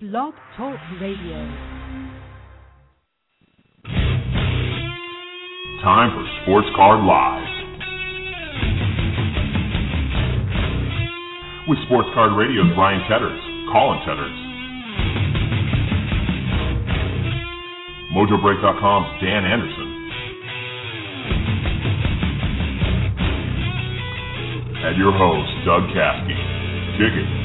Blog Talk Radio. Time for Sports Card Live. With Sports Card Radio's Ryan Tetters, Colin Tetters, MojoBreak.com's Dan Anderson, and your host, Doug Caskey. Dig it.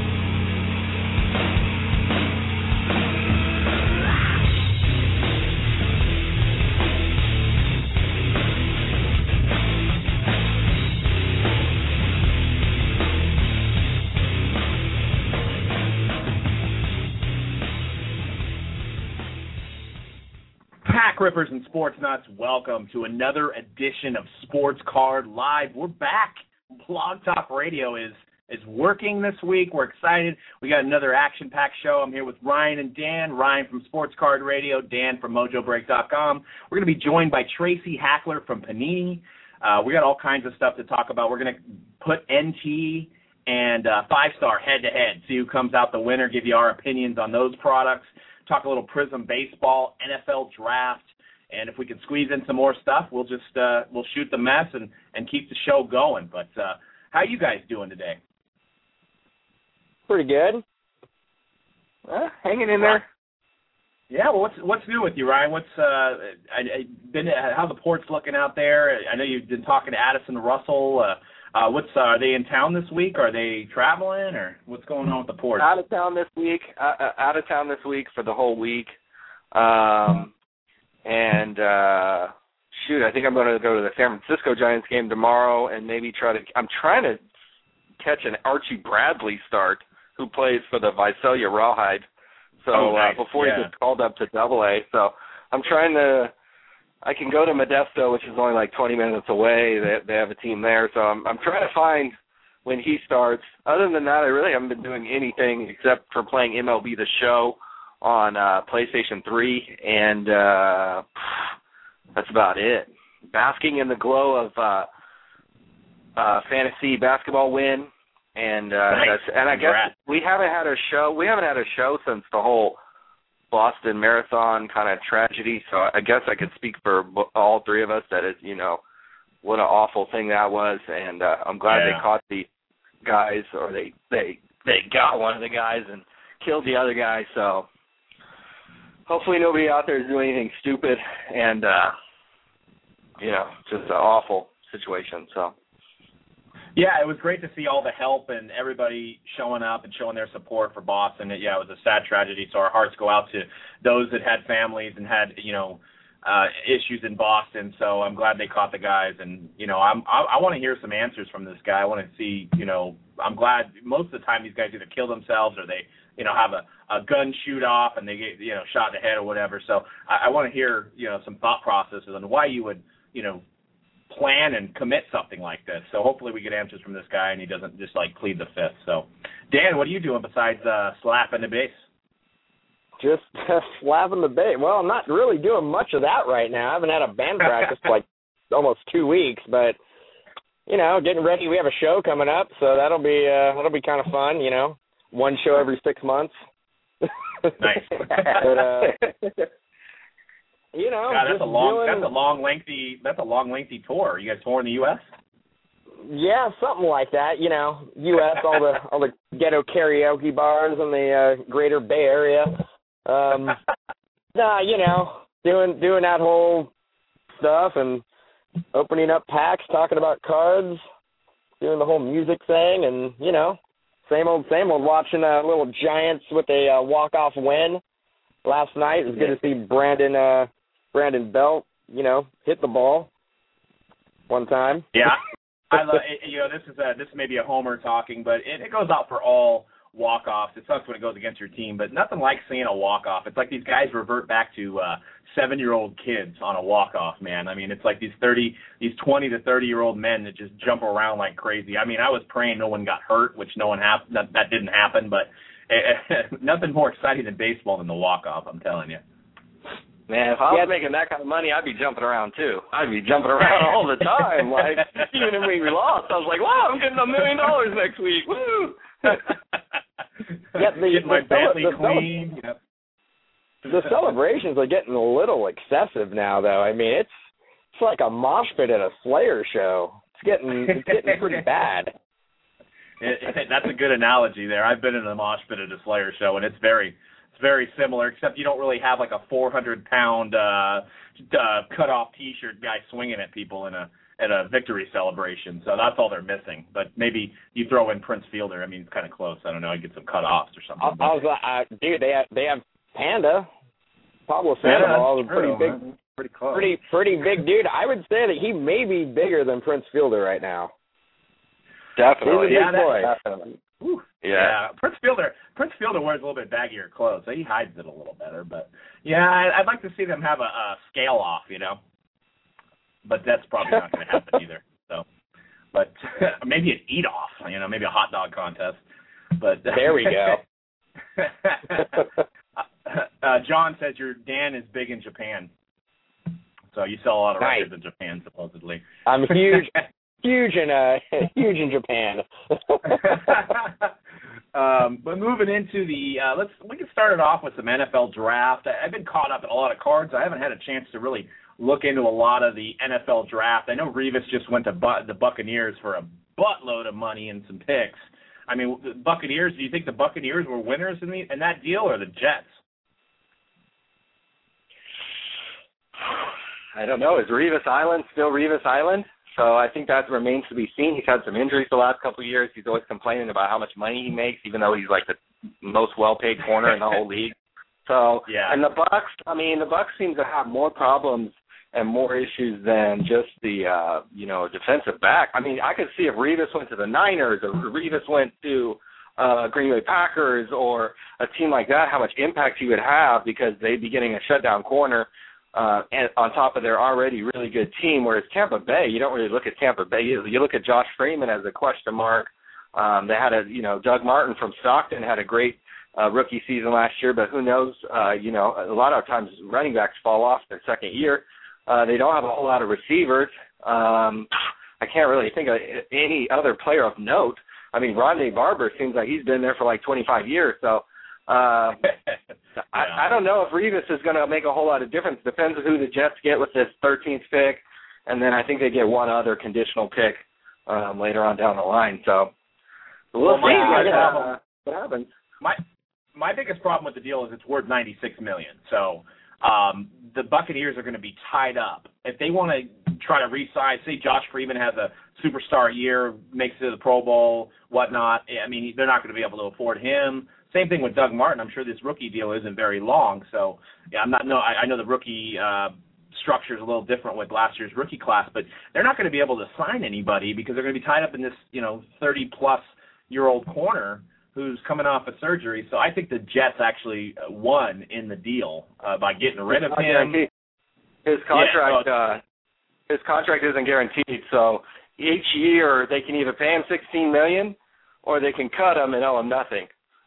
Rippers and Sports Nuts, welcome to another edition of Sports Card Live. We're back. Blog Talk Radio is working this week. We're excited. We got another action-packed show. I'm here with Ryan and Dan. Ryan from Sports Card Radio, Dan from MojoBreak.com. We're going to be joined by Tracy Hackler from Panini. We got all kinds of stuff to talk about. We're going to put NT and 5-Star head-to-head, see who comes out the winner, give you our opinions on those products, talk a little Prism baseball, NFL draft. And if we can squeeze in some more stuff, we'll just we'll shoot the mess and keep the show going. But how you guys doing today? Pretty good. Hanging in there. Yeah. Well, what's new with you, Ryan? How the port's looking out there? I know you've been talking to Addison Russell. Are they in town this week? Are they traveling, or what's going on with the port? Out of town this week. Out of town this week for the whole week. And I think I'm going to go to the San Francisco Giants game tomorrow and maybe I'm trying to catch an Archie Bradley start who plays for the Visalia Rawhide. So nice. Before he gets called up to AA. So I'm I can go to Modesto, which is only like 20 minutes away. They have a team there. So I'm trying to find when he starts. Other than that, I really haven't been doing anything except for playing MLB The Show on PlayStation 3, and that's about it. Basking in the glow of fantasy basketball win, and nice. I guess we haven't had a show since the whole Boston Marathon kind of tragedy. So I guess I could speak for all three of us that is, what an awful thing that was, and I'm glad they caught the guys, or they got one of the guys and killed the other guy. So hopefully nobody out there is doing anything stupid and, just an awful situation. So. Yeah, it was great to see all the help and everybody showing up and showing their support for Boston. It was a sad tragedy, so our hearts go out to those that had families and had, issues in Boston. So I'm glad they caught the guys. And, I want to hear some answers from this guy. I want to see, I'm glad most of the time these guys either kill themselves or they, have a gun shoot off and they get, shot in the head or whatever. So I want to hear, some thought processes on why you would, plan and commit something like this. So hopefully we get answers from this guy and he doesn't just plead the fifth. So Dan, what are you doing besides slapping the bass? Just slapping the bass. Well, I'm not really doing much of that right now. I haven't had a band practice for almost 2 weeks, but getting ready. We have a show coming up, so that'll be kind of fun. One show every 6 months. Nice. But, God, that's a long, lengthy tour. You guys touring the U.S.? Yeah, something like that. U.S. all the ghetto karaoke bars in the greater Bay Area. Doing that whole stuff and opening up packs, talking about cards, doing the whole music thing, and same old. Watching little Giants with a walk-off win last night. It was good to see Brandon Belt, hit the ball one time. Yeah, I love it. This may be a homer talking, but it goes out for all walk-offs. It sucks when it goes against your team, but nothing like seeing a walk-off. It's like these guys revert back to 7-year-old kids on a walk-off, man. I mean, it's like these 20 to 30-year-old men that just jump around like crazy. I mean, I was praying no one got hurt, which that didn't happen, but nothing more exciting than baseball than the walk-off, I'm telling you. Man, if I was making that kind of money, I'd be jumping around too. I'd be jumping around all the time. Even if we lost, I was like, wow, I'm getting $1 million next week. Woo! Yeah, Get my Bentley clean. Yep. The celebrations are getting a little excessive now, though. I mean, it's like a mosh pit at a Slayer show. It's getting pretty bad. That's a good analogy there. I've been in a mosh pit at a Slayer show, and it's very similar, except you don't really have like a 400-pound cut-off T-shirt guy swinging at people at a victory celebration. So that's all they're missing. But maybe you throw in Prince Fielder. I mean, it's kind of close. I don't know. You get some cut-offs or something. I was like, dude, they have Panda. Pablo Sandoval is pretty big. Pretty close. Pretty big dude. I would say that he may be bigger than Prince Fielder right now. Definitely. He's a big boy. Definitely. Yeah. Prince Fielder wears a little bit baggier clothes, so he hides it a little better. But yeah, I'd like to see them have a scale off, But that's probably not going to happen either. So, but maybe an eat off, maybe a hot dog contest. But there we go. John says your Dan is big in Japan, so you sell a lot of records in Japan, supposedly. I'm huge in Japan. But moving into we can start it off with some NFL draft. I've been caught up in a lot of cards. I haven't had a chance to really look into a lot of the NFL draft. I know Revis just went to the Buccaneers for a buttload of money and some picks. I mean, the Buccaneers. Do you think the Buccaneers were winners in that deal, or the Jets? I don't know. Is Revis Island still Revis Island? So I think that remains to be seen. He's had some injuries the last couple of years. He's always complaining about how much money he makes, even though he's like the most well-paid corner in the whole league. So, yeah. And the Bucs seem to have more problems and more issues than just the, defensive back. I mean, I could see if Revis went to the Niners or Revis went to Green Bay Packers or a team like that, how much impact he would have, because they'd be getting a shutdown corner and on top of their already really good team. Whereas Tampa Bay, you don't really look at Tampa Bay. You look at Josh Freeman as a question mark. They had Doug Martin from Stockton had a great rookie season last year, but who knows? A lot of times running backs fall off their second year. They don't have a whole lot of receivers. I can't really think of any other player of note. I mean, Rondé Barber seems like he's been there for like 25 years. So I don't know if Revis is going to make a whole lot of difference. Depends on who the Jets get with this 13th pick. And then I think they get one other conditional pick later on down the line. So we'll see what happens. My biggest problem with the deal is it's worth $96 million. So the Buccaneers are going to be tied up. If they want to try to re-sign, say Josh Freeman has a superstar year, makes it to the Pro Bowl, whatnot, I mean, they're not going to be able to afford him. Same thing with Doug Martin. I'm sure this rookie deal isn't very long. So, yeah, I know the rookie structure is a little different with last year's rookie class, but they're not going to be able to sign anybody because they're going to be tied up in this, 30-plus-year-old corner who's coming off of surgery. So I think the Jets actually won in the deal by getting rid of him. His contract, his contract isn't guaranteed. So each year they can either pay him $16 million or they can cut him and owe him nothing.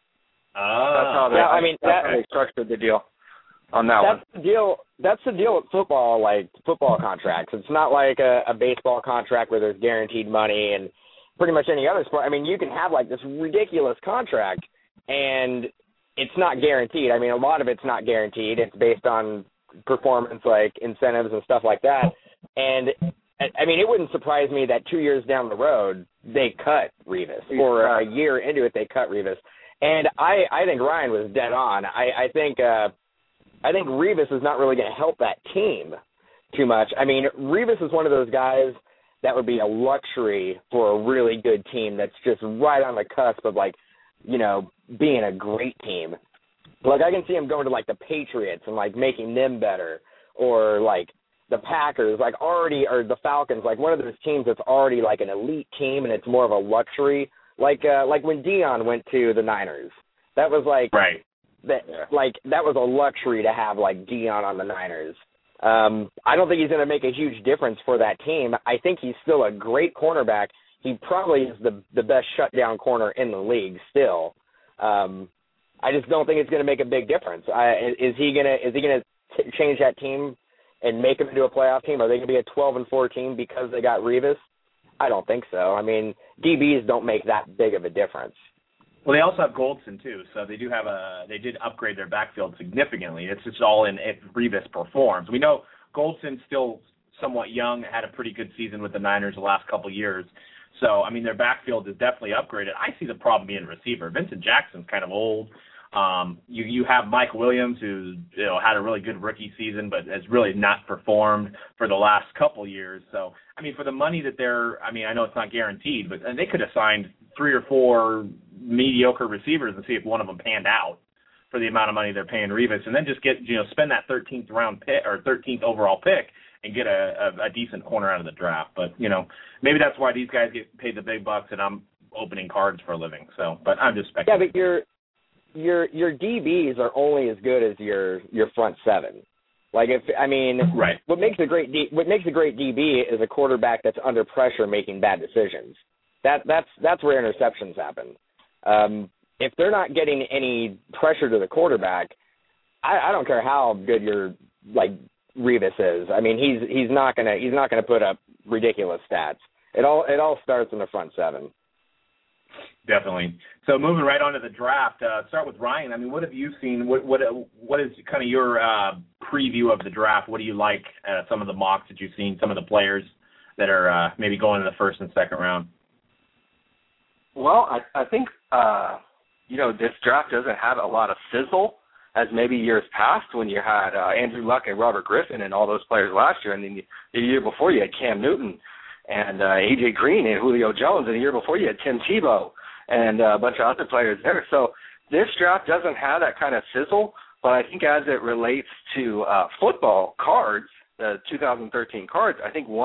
That's how they structured the deal on that one. That's the deal with football, like football contracts. It's not like a baseball contract where there's guaranteed money and pretty much any other sport. I mean, you can have like this ridiculous contract and it's not guaranteed. I mean, a lot of it's not guaranteed. It's based on performance, like incentives and stuff like that. And I mean, it wouldn't surprise me that 2 years down the road they cut Revis, or a year into it they cut Revis. And I think Ryan was dead on. I think Revis is not really going to help that team too much. I mean, Revis is one of those guys that would be a luxury for a really good team that's just right on the cusp of, like, being a great team. Like, I can see him going to, like, the Patriots and, like, making them better, or, like, the Packers, like, already, or the Falcons, like, one of those teams that's already, like, an elite team and it's more of a luxury. Like when Deion went to the Niners, that was like right. That was a luxury to have like Deion on the Niners. I don't think he's going to make a huge difference for that team. I think he's still a great cornerback. He probably is the best shutdown corner in the league still. I just don't think it's going to make a big difference. Is he gonna change that team and make them into a playoff team? Are they going to be a 12-4 team because they got Revis? I don't think so. I mean, DBs don't make that big of a difference. Well, they also have Goldson too, so they did upgrade their backfield significantly. It's just all in if Revis performs. We know Goldson's still somewhat young, had a pretty good season with the Niners the last couple of years. So, I mean, their backfield is definitely upgraded. I see the problem being receiver. Vincent Jackson's kind of old. You have Mike Williams, who had a really good rookie season, but has really not performed for the last couple years. So, I mean, for the money that I know it's not guaranteed, but they could have signed 3 or 4 mediocre receivers and see if one of them panned out for the amount of money they're paying Revis, and then just spend that 13th round pick or 13th overall pick and get a decent corner out of the draft. But maybe that's why these guys get paid the big bucks, and I'm opening cards for a living. So, but I'm just speculating. Yeah, but your DBs are only as good as your front seven. Like right. What makes a great DB is a quarterback that's under pressure making bad decisions. That's where interceptions happen. If they're not getting any pressure to the quarterback, I don't care how good your Revis is. I mean, he's not gonna put up ridiculous stats. It all starts in the front seven. Definitely. So moving right on to the draft, start with Ryan. I mean, what have you seen? What is kind of your preview of the draft? What do you like? Some of the mocks that you've seen, some of the players that are maybe going in the first and second round. Well, I think this draft doesn't have a lot of sizzle as maybe years past when you had Andrew Luck and Robert Griffin and all those players last year, and then the year before you had Cam Newton and A.J. Green and Julio Jones, and the year before you had Tim Tebow and a bunch of other players there. So this draft doesn't have that kind of sizzle, but I think as it relates to football cards, the 2013 cards, I think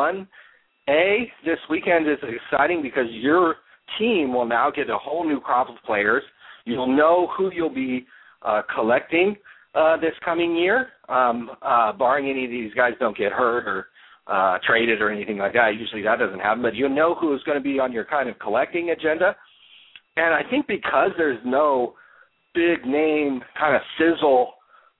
this weekend is exciting because your team will now get a whole new crop of players. You'll know who you'll be collecting this coming year, barring any of these guys don't get hurt or traded or anything like that. Usually that doesn't happen, but you'll know who's going to be on your kind of collecting agenda. And I think because there's no big name kind of sizzle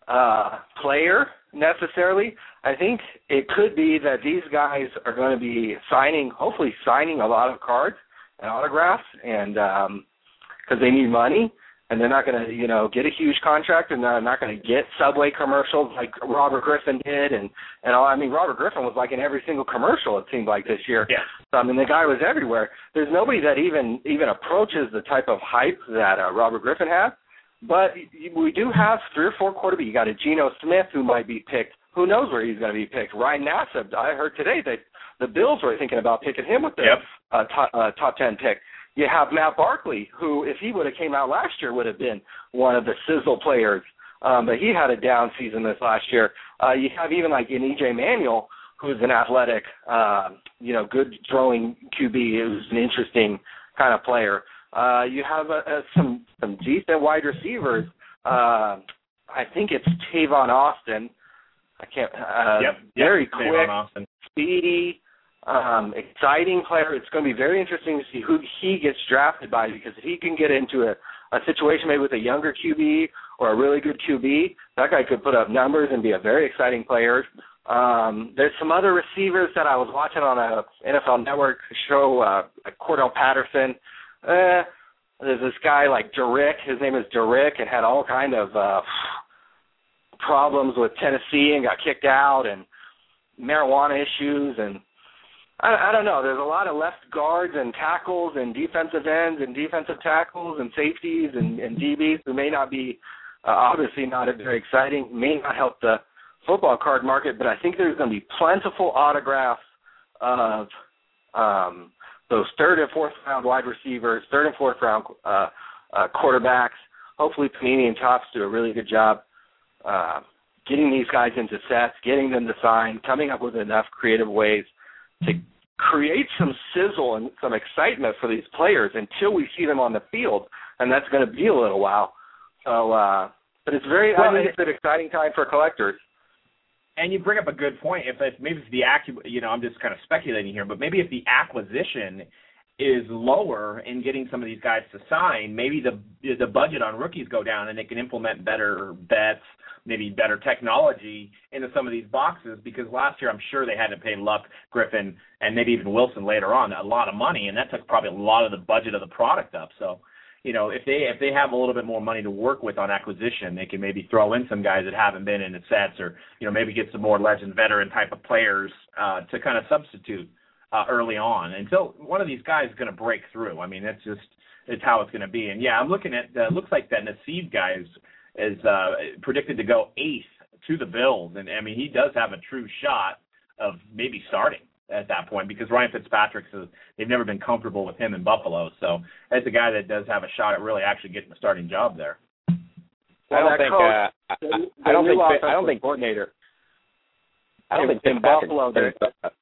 player necessarily, I think it could be that these guys are going to be hopefully signing a lot of cards and autographs, and because they need money. And they're not going to, get a huge contract, and they're not going to get Subway commercials like Robert Griffin did. And all. I mean, Robert Griffin was like in every single commercial, it seemed like, this year. Yeah. So, I mean, the guy was everywhere. There's nobody that even approaches the type of hype that Robert Griffin had. But we do have 3 or 4 quarterbacks. You got a Geno Smith who might be picked. Who knows where he's going to be picked? Ryan Nassib, I heard today that the Bills were thinking about picking him with the top 10 pick. You have Matt Barkley, who, if he would have came out last year, would have been one of the sizzle players. But he had a down season this last year. You have even like an E.J. Manuel, who's an athletic, good throwing QB, who's an interesting kind of player. You have some decent wide receivers. I think it's Tavon Austin. I can't. Very quick, speedy. Exciting player. It's going to be very interesting to see who he gets drafted by, because if he can get into a situation maybe with a younger QB or a really good QB, that guy could put up numbers and be a very exciting player. There's some other receivers that I was watching on a NFL Network show, Cordell Patterson. There's this guy like Derrick. His name is Derrick, and had all kind of problems with Tennessee and got kicked out, and marijuana issues, and I don't know. There's a lot of left guards and tackles and defensive ends and defensive tackles and safeties and DBs who may not be, obviously not very exciting, may not help the football card market, but I think there's going to be plentiful autographs of those 3rd and 4th round wide receivers, 3rd and 4th round quarterbacks. Hopefully Panini and Topps do a really good job getting these guys into sets, getting them to sign, coming up with enough creative ways to create some sizzle and some excitement for these players until we see them on the field, and that's going to be a little while. So, but it's I think it's an exciting time for collectors. And you bring up a good point. Maybe if the I'm just kind of speculating here, but maybe if the acquisition is lower in getting some of these guys to sign, maybe the budget on rookies go down and they can implement better bets, maybe better technology into some of these boxes, because last year I'm sure they had to pay Luck, Griffin, and maybe even Wilson later on a lot of money, and that took probably a lot of the budget of the product up. So, if they have a little bit more money to work with on acquisition, they can maybe throw in some guys that haven't been in the sets, or maybe get some more legend veteran type of players to kind of substitute early on until one of these guys is going to break through. I mean, it's how it's going to be. And yeah, I'm looking at looks like that Nassib guy is predicted to go 8th to the Bills, and I mean he does have a true shot of maybe starting at that point, because Ryan Fitzpatrick says they've never been comfortable with him in Buffalo. So that's a guy that does have a shot at really actually getting the starting job there. I don't think coordinator. I don't think in Buffalo. Go ahead.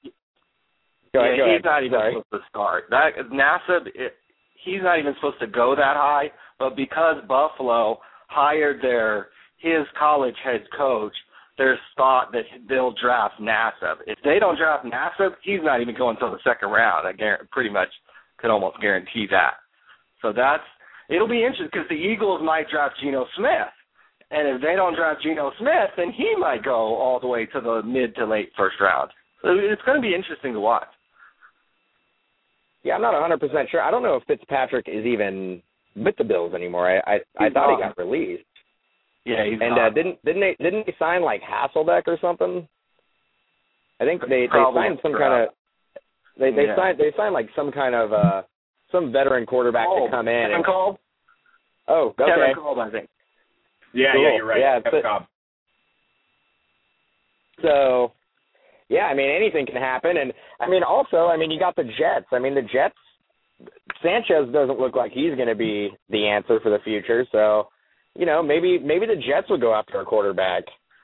He's not even supposed to start. That Nassib, he's not even supposed to go that high. But because Buffalo hired his college head coach, there's thought that they'll draft Nassib. If they don't draft Nassib, he's not even going until the second round. I pretty much could almost guarantee that. So it'll be interesting because the Eagles might draft Geno Smith. And if they don't draft Geno Smith, then he might go all the way to the mid to late first round. So it's going to be interesting to watch. Yeah, I'm not 100% sure. I don't know if Fitzpatrick is even with the Bills anymore. I thought he got released. Yeah, he's and not. didn't they sign like Hasselbeck or something? I think they signed some kind of they signed like some kind of some veteran quarterback to come in. Kevin Kolb? Oh, okay. Kevin Kolb, I think. Yeah, cool. Yeah, you're right. Yeah, Kevin Kolb. So, yeah, I mean anything can happen, and I mean also, I mean you got the Jets. I mean the Jets. Sanchez doesn't look like he's going to be the answer for the future, so. Maybe the Jets will go after a quarterback.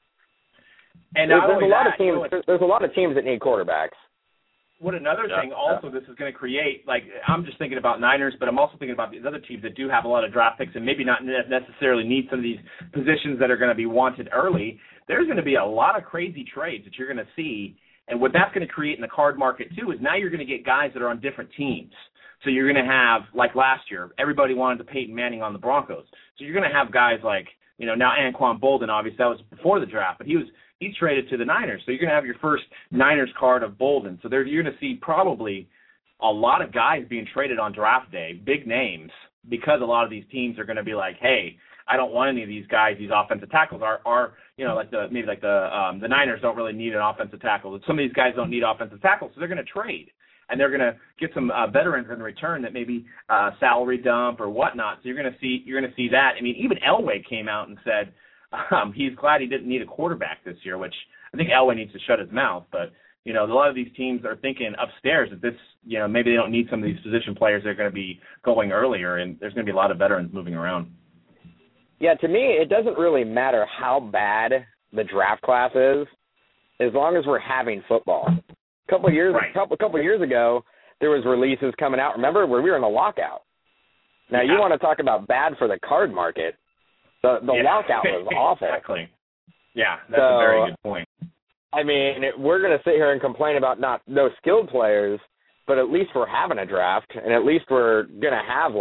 And there's a lot of teams. There's a lot of teams that need quarterbacks. What another thing also this is going to create, like I'm just thinking about Niners, but I'm also thinking about these other teams that do have a lot of draft picks and maybe not necessarily need some of these positions that are going to be wanted early. There's going to be a lot of crazy trades that you're going to see, and what that's going to create in the card market too is now you're going to get guys that are on different teams. So you're going to have, like last year, everybody wanted to Peyton Manning on the Broncos. So you're going to have guys like, now Anquan Bolden, obviously that was before the draft, but he's traded to the Niners. So you're going to have your first Niners card of Bolden. So you're going to see probably a lot of guys being traded on draft day, big names, because a lot of these teams are going to be like, hey, I don't want any of these guys. These offensive tackles are the Niners don't really need an offensive tackle. Some of these guys don't need offensive tackles, so they're going to trade. And they're going to get some veterans in return that maybe salary dump or whatnot. So you're going to see that. I mean, even Elway came out and said he's glad he didn't need a quarterback this year, which I think Elway needs to shut his mouth. But a lot of these teams are thinking upstairs that this, maybe they don't need some of these position players. They're going to be going earlier, and there's going to be a lot of veterans moving around. Yeah, to me, it doesn't really matter how bad the draft class is, as long as we're having football. A couple of years ago, there was releases coming out. Remember, where we were in the lockout. Now, you want to talk about bad for the card market. The lockout was awful. Exactly. Yeah, that's a very good point. I mean, we're going to sit here and complain about no skilled players, but at least we're having a draft, and at least we're going to have,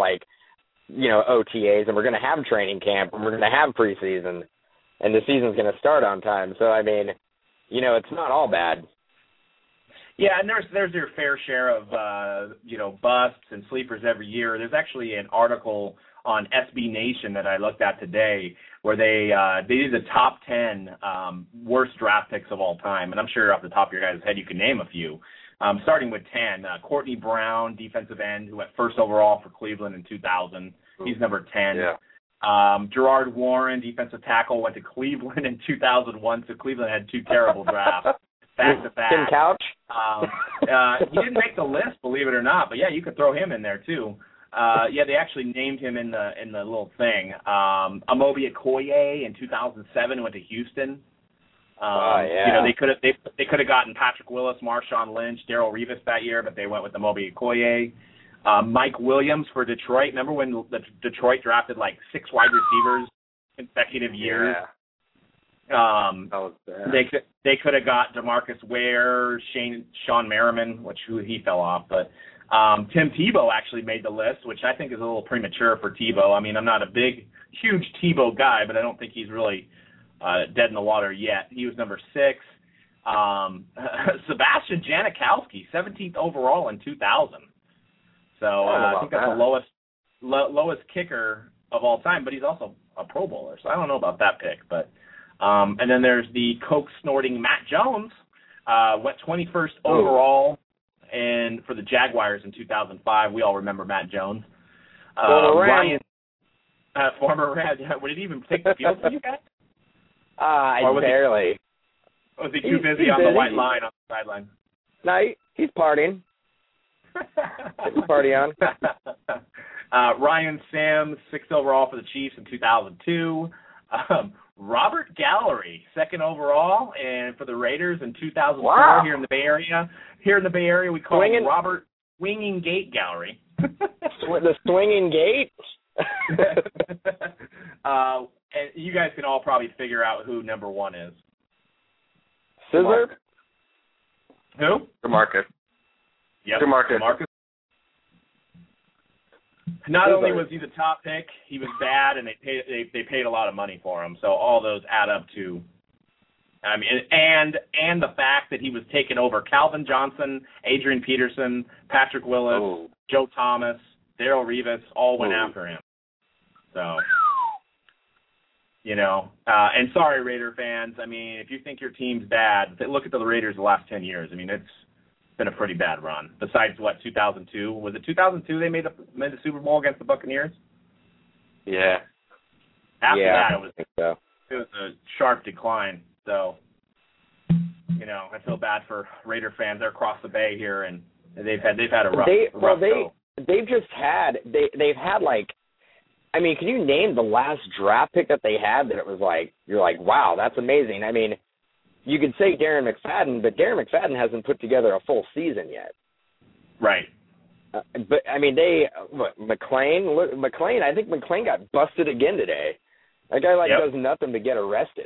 OTAs, and we're going to have training camp, and we're going to have preseason, and the season's going to start on time. So, I mean, it's not all bad. Yeah, and there's your fair share of busts and sleepers every year. There's actually an article on SB Nation that I looked at today where they did the top 10 worst draft picks of all time, and I'm sure off the top of your guys' head you can name a few. Starting with 10, Courtney Brown, defensive end, who went first overall for Cleveland in 2000. He's number 10. Yeah. Gerard Warren, defensive tackle, went to Cleveland in 2001, so Cleveland had two terrible drafts. Back to back. Tim Couch? He didn't make the list, believe it or not, but yeah, you could throw him in there too. They actually named him in the little thing. Amobi Okoye in 2007 went to Houston. They could have gotten Patrick Willis, Marshawn Lynch, Darrell Revis that year, but they went with Amobi Okoye. Mike Williams for Detroit. Remember when Detroit drafted like 6 wide receivers consecutive years? Yeah. That was bad. They could have got DeMarcus Ware, Sean Merriman, who he fell off, but Tim Tebow actually made the list, which I think is a little premature for Tebow. I mean, I'm not a huge Tebow guy, but I don't think he's really dead in the water yet. He was number 6. Sebastian Janikowski, 17th overall in 2000. So I think that's the lowest. lowest kicker of all time, but he's also a Pro Bowler, so I don't know about that pick. But and then there's the coke-snorting Matt Jones, went 21st overall, and for the Jaguars in 2005. We all remember Matt Jones. Ryan, former Ram. Would it even take the field for you guys? Barely. Was he too busy on the white line on the sideline? No, he's partying. He's party on. Ryan Sams, 6th overall for the Chiefs in 2002. Robert Gallery, 2nd overall, and for the Raiders in 2004 here in the Bay Area. Here in the Bay Area, we call him Robert Swinging Gate Gallery. The Swinging Gate? And you guys can all probably figure out who number 1 is. Scissor? Who? DeMarcus. Yep. DeMarcus. Not only was he the top pick, he was bad, and they paid a lot of money for him. So all those add up to, I mean, and the fact that he was taking over Calvin Johnson, Adrian Peterson, Patrick Willis, Joe Thomas, Darrelle Revis, all went after him. So, and sorry, Raider fans. I mean, if you think your team's bad, look at the Raiders the last 10 years. I mean, it's been a pretty bad run. Besides, 2002? Was it 2002 they made the Super Bowl against the Buccaneers? Yeah. After that, I think so. It was a sharp decline. So, I feel bad for Raider fans. They're across the bay here, and they've had a rough go. They've just had they've had like, I mean, can you name the last draft pick that they had that it was like, you're like, wow, that's amazing. I mean, you could say Darren McFadden, but Darren McFadden hasn't put together a full season yet. Right. But, I mean, McLean, I think McLean got busted again today. That guy, does nothing to get arrested.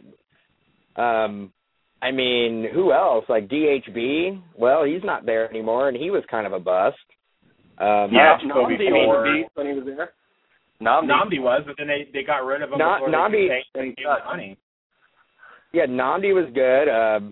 I mean, who else? Like DHB? Well, he's not there anymore, and he was kind of a bust. Namdi was a beast when he was there. Namdi was, but then they got rid of him before they gave him money. Yeah, Namdi was good.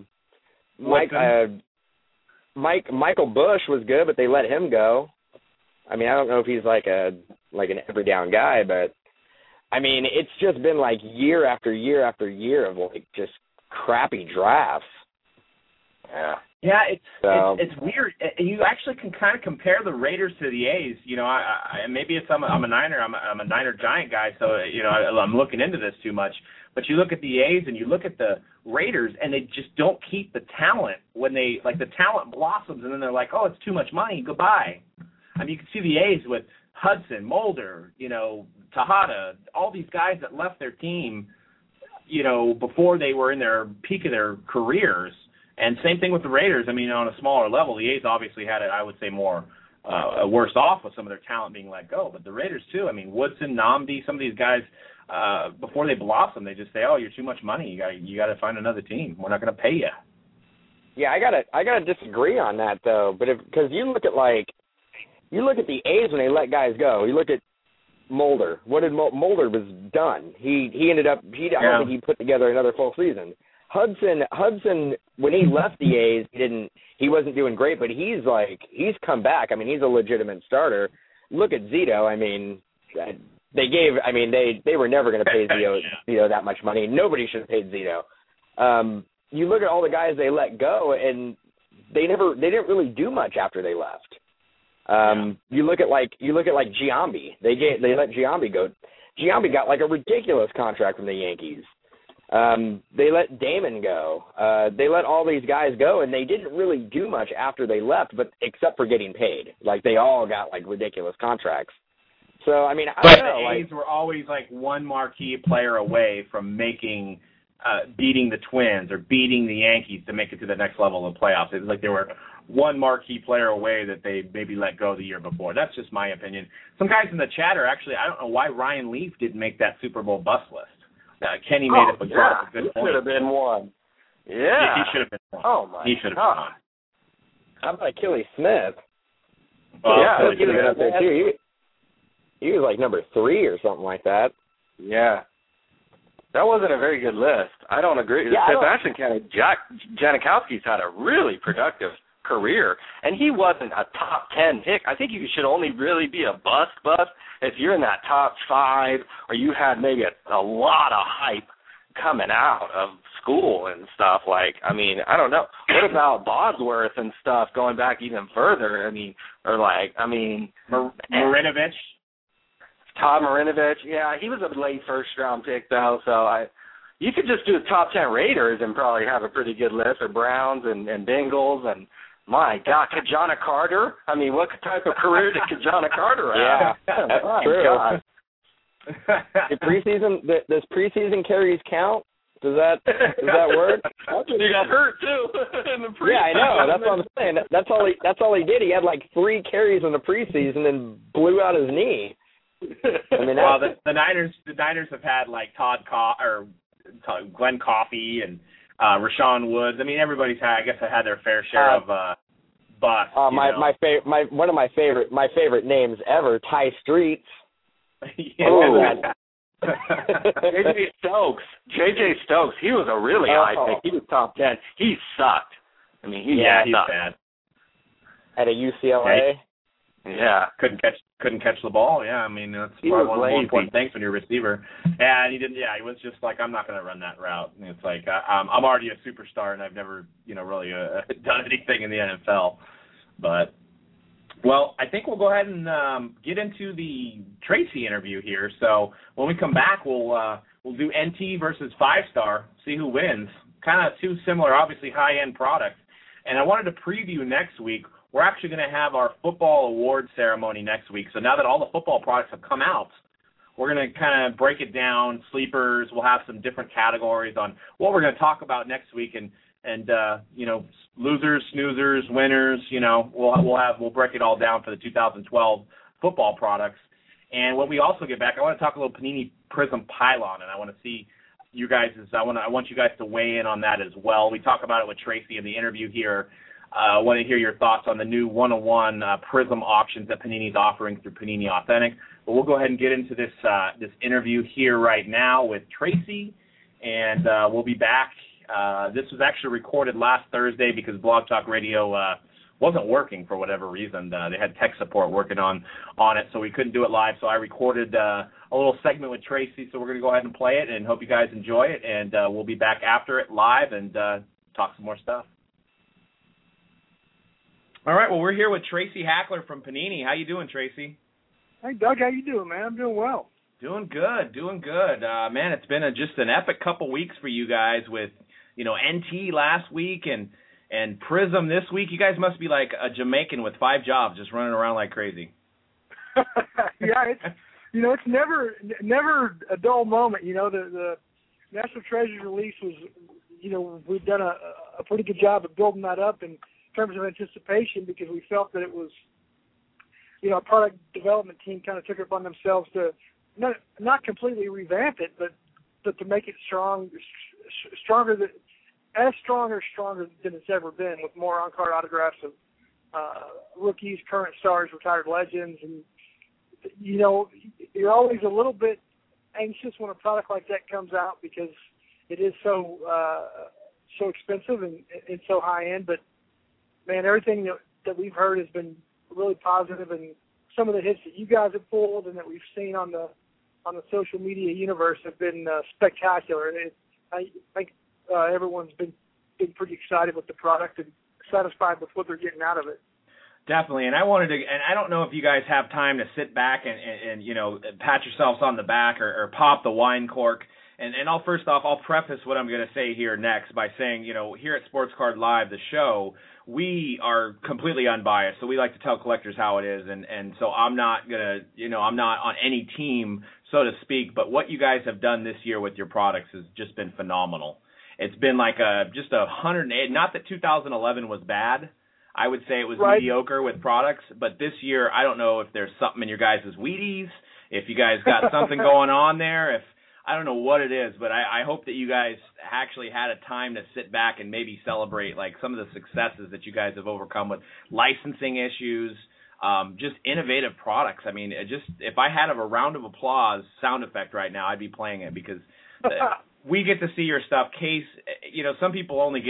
Michael Bush was good, but they let him go. I mean, I don't know if he's like an every down guy, but I mean, it's just been like year after year after year of like just crappy drafts. Yeah, it's weird. You actually can kind of compare the Raiders to the A's. Maybe it's I'm a Niner. I'm a Niner Giant guy, so I'm looking into this too much. But you look at the A's and you look at the Raiders, and they just don't keep the talent when the talent blossoms, and then they're like, oh, it's too much money, goodbye. I mean, you can see the A's with Hudson, Mulder, Tejada, all these guys that left their team, before they were in their peak of their careers. And same thing with the Raiders. I mean, on a smaller level, the A's obviously had it, I would say, more worse off with some of their talent being let go. But the Raiders, too, I mean, Woodson, Namdi, some of these guys, before they blossom, they just say, oh, you're too much money. You got to find another team. We're not going to pay you. Yeah, I gotta disagree on that, though. But because you look at the A's when they let guys go. You look at Mulder. What did Mulder was done? He ended up. I don't think he put together another full season. Hudson, when he left the A's, he wasn't doing great, but he's come back. I mean, he's a legitimate starter. Look at Zito. I mean, they were never going to pay Zito that much money. Nobody should have paid Zito. You look at all the guys they let go, and they didn't really do much after they left. You look at Giambi. They let Giambi go. Giambi got like a ridiculous contract from the Yankees. They let Damon go. They let all these guys go, and they didn't really do much after they left, but except for getting paid. Like, they all got like ridiculous contracts. So, I mean, I don't know. The A's were always like one marquee player away from beating the Twins or beating the Yankees to make it to the next level of playoffs. It was like they were one marquee player away that they maybe let go the year before. That's just my opinion. Some guys in the chat are actually, I don't know why Ryan Leaf didn't make that Super Bowl bust list. Kenny made up a good point. He should have been one. Yeah. He should have been one. Oh, my He should have been one. How about Achilles Smith? Well, yeah, he was up there too. He was like number 3 or something like that. Yeah. That wasn't a very good list. I don't agree. Yeah, Sebastian Janikowski's had a really productive career, and he wasn't a top 10 pick. I think you should only really be a bust if you're in that top 5 or you had maybe a lot of hype coming out of school and stuff. Like, I mean, I don't know. What about Bosworth and stuff going back even further? I mean, Marinovich? Todd Marinovich, yeah, he was a late first-round pick, though, so you could just do the top 10 Raiders and probably have a pretty good list, or Browns and Bengals, and my God, Kajana Carter. I mean, what type of career did Kajana Carter have? Yeah, that's true. God. Does preseason carries count? Does that work? He got hurt too in the preseason. Yeah, I know. That's what I'm saying. That's all he did. He had like 3 carries in the preseason and blew out his knee. I mean, well, the Niners have had like Glenn Coffey and Rashawn Woods. I mean, everybody's had their fair share of busts. One of my favorite names ever, Ty Streets. JJ Stokes, he was a really high pick. He was top 10. He sucked. I mean, he's bad. At a UCLA. Yeah. Couldn't catch the ball. Yeah, I mean, that's probably one of the more important things when you're a receiver. And he didn't. Yeah, he was just like, I'm not going to run that route. And it's like I'm already a superstar, and I've never, really done anything in the NFL. But well, I think we'll go ahead and get into the Tracy interview here. So when we come back, we'll do NT versus 5-star, see who wins. Kind of two similar, obviously high-end products. And I wanted to preview next week. We're actually going to have our football award ceremony next week. So now that all the football products have come out, we're going to kind of break it down, sleepers. We'll have some different categories on what we're going to talk about next week, and losers, snoozers, winners. We'll break it all down for the 2012 football products. And when we also get back, I want to talk a little Panini Prism Pylon, and I want to see you guys. I want you guys to weigh in on that as well. We talk about it with Tracy in the interview here. I want to hear your thoughts on the new 101 Prism auctions that Panini's offering through Panini Authentic. But we'll go ahead and get into this interview here right now with Tracy, and we'll be back. This was actually recorded last Thursday because Blog Talk Radio wasn't working for whatever reason. They had tech support working on it, so we couldn't do it live. So I recorded a little segment with Tracy, so we're going to go ahead and play it and hope you guys enjoy it. And we'll be back after it live and talk some more stuff. All right, well, we're here with Tracy Hackler from Panini. How you doing, Tracy? Hey, Doug, how you doing, man? I'm doing well. Doing good. Man, it's been just an epic couple weeks for you guys with, NT last week and Prism this week. You guys must be like a Jamaican with 5 jobs just running around like crazy. Yeah, it's never a dull moment. The National Treasures release was, we've done a pretty good job of building that up in terms of anticipation, because we felt that it was, our product development team kind of took it upon themselves to not completely revamp it, but to make it stronger than it's ever been, with more on-card autographs of rookies, current stars, retired legends, and you're always a little bit anxious when a product like that comes out, because it is so expensive and so high end. But man, everything that we've heard has been really positive, and some of the hits that you guys have pulled and that we've seen on the social media universe have been spectacular. And I think everyone's been pretty excited with the product and satisfied with what they're getting out of it. Definitely, and I wanted to, and I don't know if you guys have time to sit back and pat yourselves on the back or pop the wine cork. And I'll preface what I'm going to say here next by saying, here at Sports Card Live, the show, we are completely unbiased. So we like to tell collectors how it is. And so I'm not going to, I'm not on any team, so to speak. But what you guys have done this year with your products has just been phenomenal. It's been like just 108. Not that 2011 was bad. I would say it was mediocre with products. But this year, I don't know if there's something in your guys' Wheaties, if you guys got something going on there, I don't know what it is, but I hope that you guys actually had a time to sit back and maybe celebrate like some of the successes that you guys have overcome with licensing issues, just innovative products. I mean, if I had a round of applause sound effect right now, I'd be playing it, because we get to see your stuff. Case, some people only get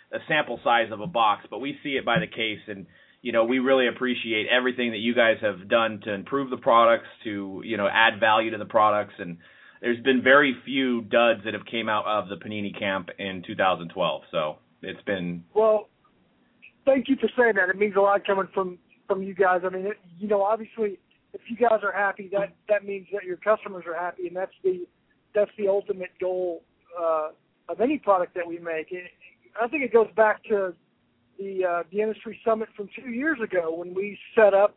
sample size of a box, but we see it by the case, and we really appreciate everything that you guys have done to improve the products, to add value to the products, and there's been very few duds that have came out of the Panini camp in 2012. So it's been Thank you for saying that. It means a lot coming from you guys. I mean, obviously, if you guys are happy, that means that your customers are happy, and that's the ultimate goal of any product that we make. And I think it goes back to the industry summit from 2 years ago when we set up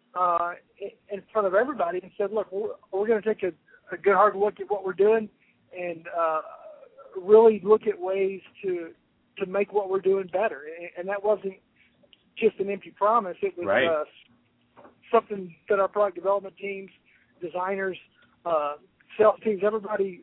in front of everybody and said, look, we're going to take a good hard look at what we're doing and really look at ways to make what we're doing better. And that wasn't just an empty promise. It was something that our product development teams, designers, sales teams, everybody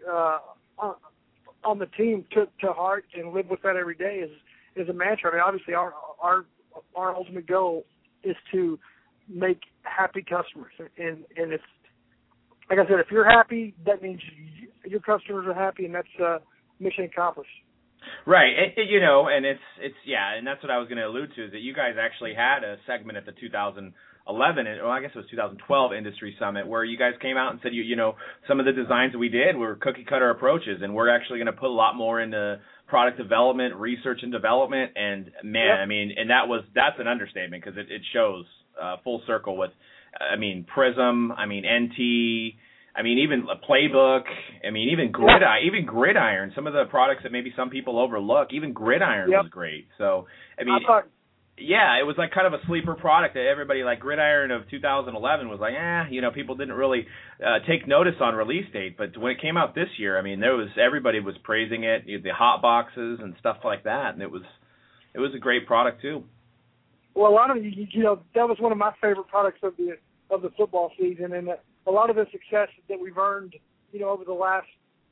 on the team took to heart and lived with that every day is a mantra. I mean, obviously our ultimate goal is to make happy customers. And it's, like I said, if you're happy, that means your customers are happy, and that's mission accomplished. Right. And it's and that's what I was going to allude to, is that you guys actually had a segment at the 2011, I guess it was 2012 Industry Summit, where you guys came out and said, some of the designs that we did were cookie cutter approaches, and we're actually going to put a lot more into product development, research and development, and man, I mean, and that's an understatement, because it shows full circle with, Prism, NT, even a Playbook, even Gridiron, some of the products that maybe some people overlook, even Gridiron was great. So, it was like kind of a sleeper product that everybody, like Gridiron of 2011 was like, people didn't really take notice on release date. But when it came out this year, everybody was praising it, the hot boxes and stuff like that, and it was a great product too. Well, a lot of that was one of my favorite products of the football season, and a lot of the success that we've earned, over the last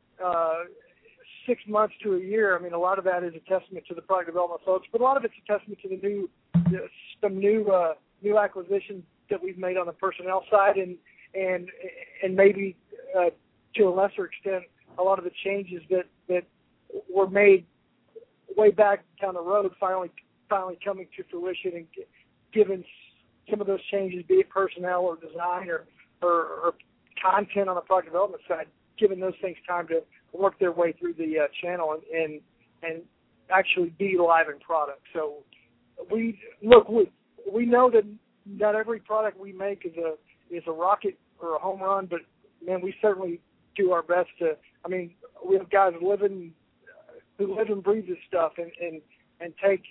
6 months to a year. A lot of that is a testament to the product development folks, but a lot of it's a testament to some new acquisitions that we've made on the personnel side, and maybe to a lesser extent, a lot of the changes that were made way back down the road finally coming to fruition, and given some of those changes, be it personnel or design or content on the product development side, giving those things time to work their way through the channel and actually be live in product. So we know that not every product we make is a rocket or a home run, but man, we certainly do our best to. We have guys who live and breathe this stuff and take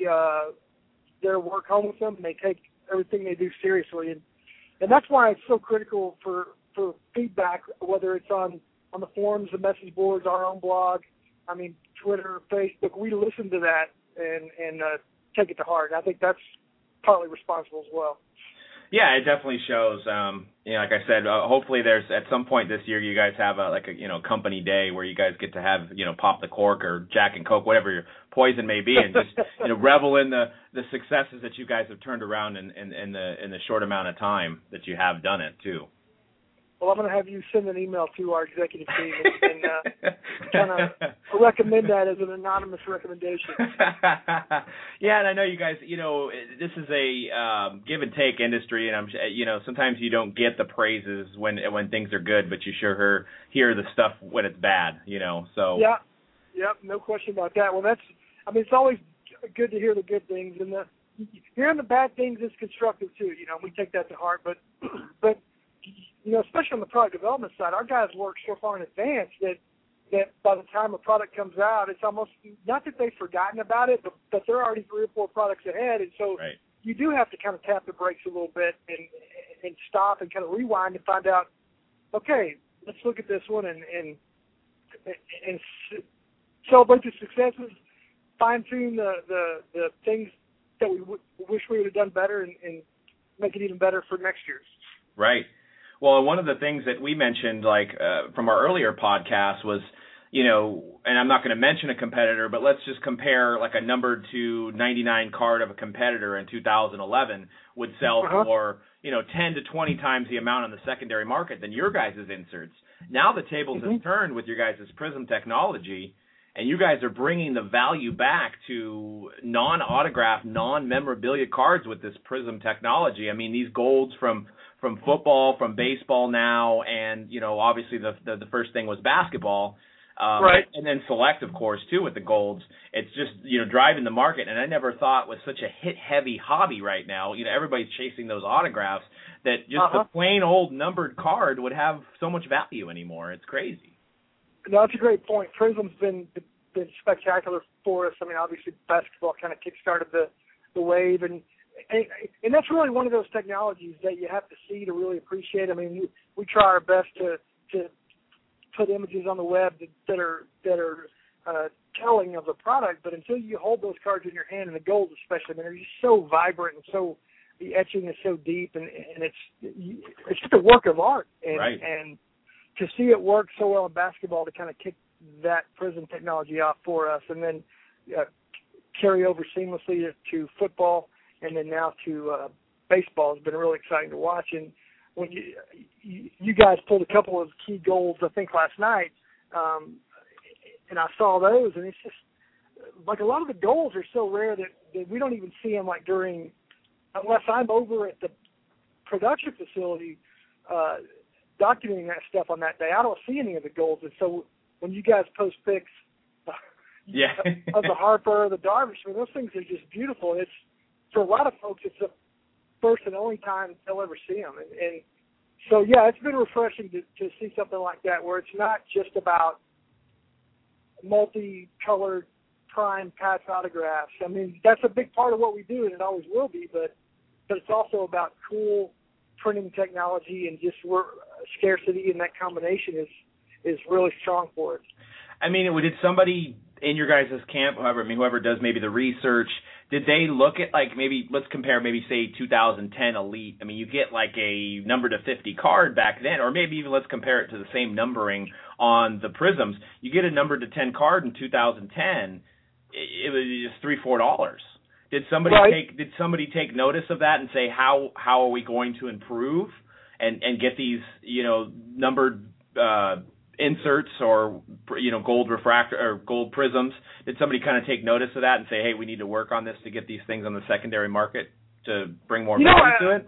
their work home with them, and they take everything they do seriously, and that's why it's so critical for feedback, whether it's on the forums, the message boards, our own blog, Twitter, Facebook. We listen to that and take it to heart. And I think that's partly responsible as well. Yeah, it definitely shows. Like I said, hopefully there's at some point this year you guys have a company day where you guys get to have pop the cork or Jack and Coke, whatever your poison may be, and just revel in the successes that you guys have turned around in the short amount of time that you have done it too. Well, I'm going to have you send an email to our executive team and kind of recommend that as an anonymous recommendation. Yeah, and I know you guys, this is a give and take industry, and sometimes you don't get the praises when things are good, but you sure hear the stuff when it's bad, so. Yeah, no question about that. Well, it's always good to hear the good things, and hearing the bad things is constructive too. We take that to heart, but especially on the product development side, our guys work so far in advance that by the time a product comes out, it's almost not that they've forgotten about it, but they're already 3 or 4 products ahead, and so you do have to kind of tap the brakes a little bit and stop and kind of rewind and find out, okay, let's look at this one and celebrate the successes, fine tune the things that we wish we would have done better, and make it even better for next year's. Right. Well, one of the things that we mentioned, from our earlier podcast was, and I'm not going to mention a competitor, but let's just compare like a numbered to 99 card of a competitor in 2011 would sell for, 10 to 20 times the amount on the secondary market than your guys' inserts. Now the tables have turned with your guys' Prism technology, And you guys are bringing the value back to non-autographed, non-memorabilia cards with this Prism technology. I mean, these golds from football, from baseball now, and, you know, obviously the first thing was basketball. Right. And then Select, of course, too, with the golds. It's just, you know, driving the market. And I never thought with such a hit-heavy hobby right now, you know, everybody's chasing those autographs, that just the plain old numbered card would have so much value anymore. It's crazy. No, that's a great point. Prism's been spectacular for us. I mean, obviously basketball kind of kickstarted the wave, and that's really one of those technologies that you have to see to really appreciate. I mean, we try our best to put images on the web that are telling of the product, but until you hold those cards in your hand, and the golds especially, I mean, they're just so vibrant, and so the etching is so deep, and it's just a work of art. And, right. And to see it work so well in basketball, to kind of kick that Prism technology off for us, and then carry over seamlessly to football, and then now to baseball, has been really exciting to watch. And when you guys pulled a couple of key goals, I think last night, and I saw those, and it's just like a lot of the goals are so rare that we don't even see them like unless I'm over at the production facility documenting that stuff on that day. I don't see any of the goals, and so when you guys post pics of the Harper or the Darvish, I mean, those things are just beautiful. It's, for a lot of folks, it's the first and only time they'll ever see them. And so, yeah, it's been refreshing to see something like that, where it's not just about multicolored prime patch autographs. I mean, that's a big part of what we do, and it always will be, but it's also about cool printing technology, and just scarcity, and that combination is really strong for us. I mean, did somebody in your guys' camp, whoever does maybe the research, did they look at, like, maybe, let's compare maybe, say, 2010 Elite. I mean, you get like a number to 50 card back then, or maybe even let's compare it to the same numbering on the Prisms. You get a number to 10 card in 2010, it was just $3-4. Did somebody take notice of that and say, how are we going to improve and get these, you know, numbered inserts, or, you know, gold refractor or gold prisms? Did somebody kind of take notice of that and say, hey, we need to work on this to get these things on the secondary market to bring more value to it?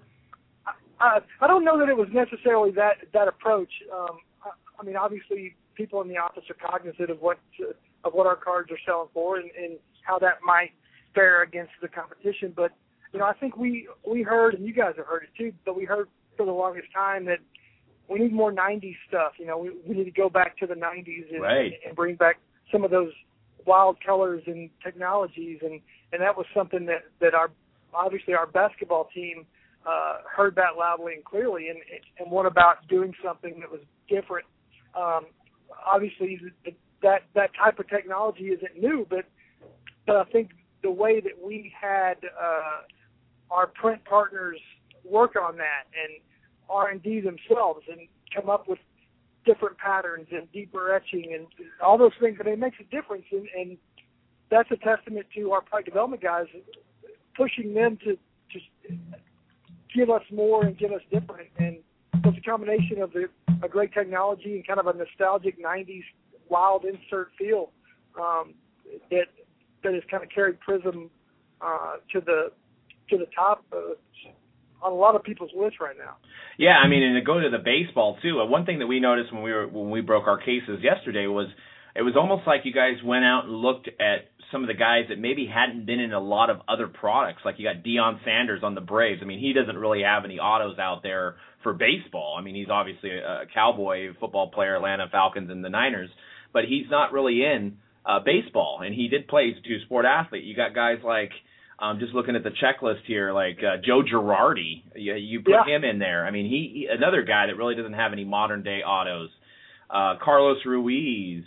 I don't know that it was necessarily that approach. I mean, obviously, people in the office are cognizant of what our cards are selling for, and how that might fare against the competition. But, you know, I think we heard, and you guys have heard it too, but we heard for the longest time that we need more 90s stuff. You know, we need to go back to the 90s and bring back some of those wild colors and technologies. And that was something that our basketball team heard that loudly and clearly, and what about doing something that was different. Obviously, that type of technology isn't new, but I think the way that we had our print partners work on that, and R&D themselves, and come up with different patterns and deeper etching and all those things, but it makes a difference, and that's a testament to our product development guys, pushing them to just give us more and give us different. And it's a combination of a great technology and kind of a nostalgic 90s wild insert feel that has kind of carried Prism to the top on a lot of people's lists right now. Yeah, I mean, and to go to the baseball too, one thing that we noticed when we broke our cases yesterday was it was almost like you guys went out and looked at some of the guys that maybe hadn't been in a lot of other products. Like you got Deion Sanders on the Braves. I mean, he doesn't really have any autos out there for baseball. I mean, he's obviously a Cowboy football player, Atlanta Falcons and the Niners, but he's not really in baseball, and he did play. He's a two-sport athlete. You got guys like, just looking at the checklist here, like Joe Girardi. You put him in there. I mean, he another guy that really doesn't have any modern-day autos. Carlos Ruiz.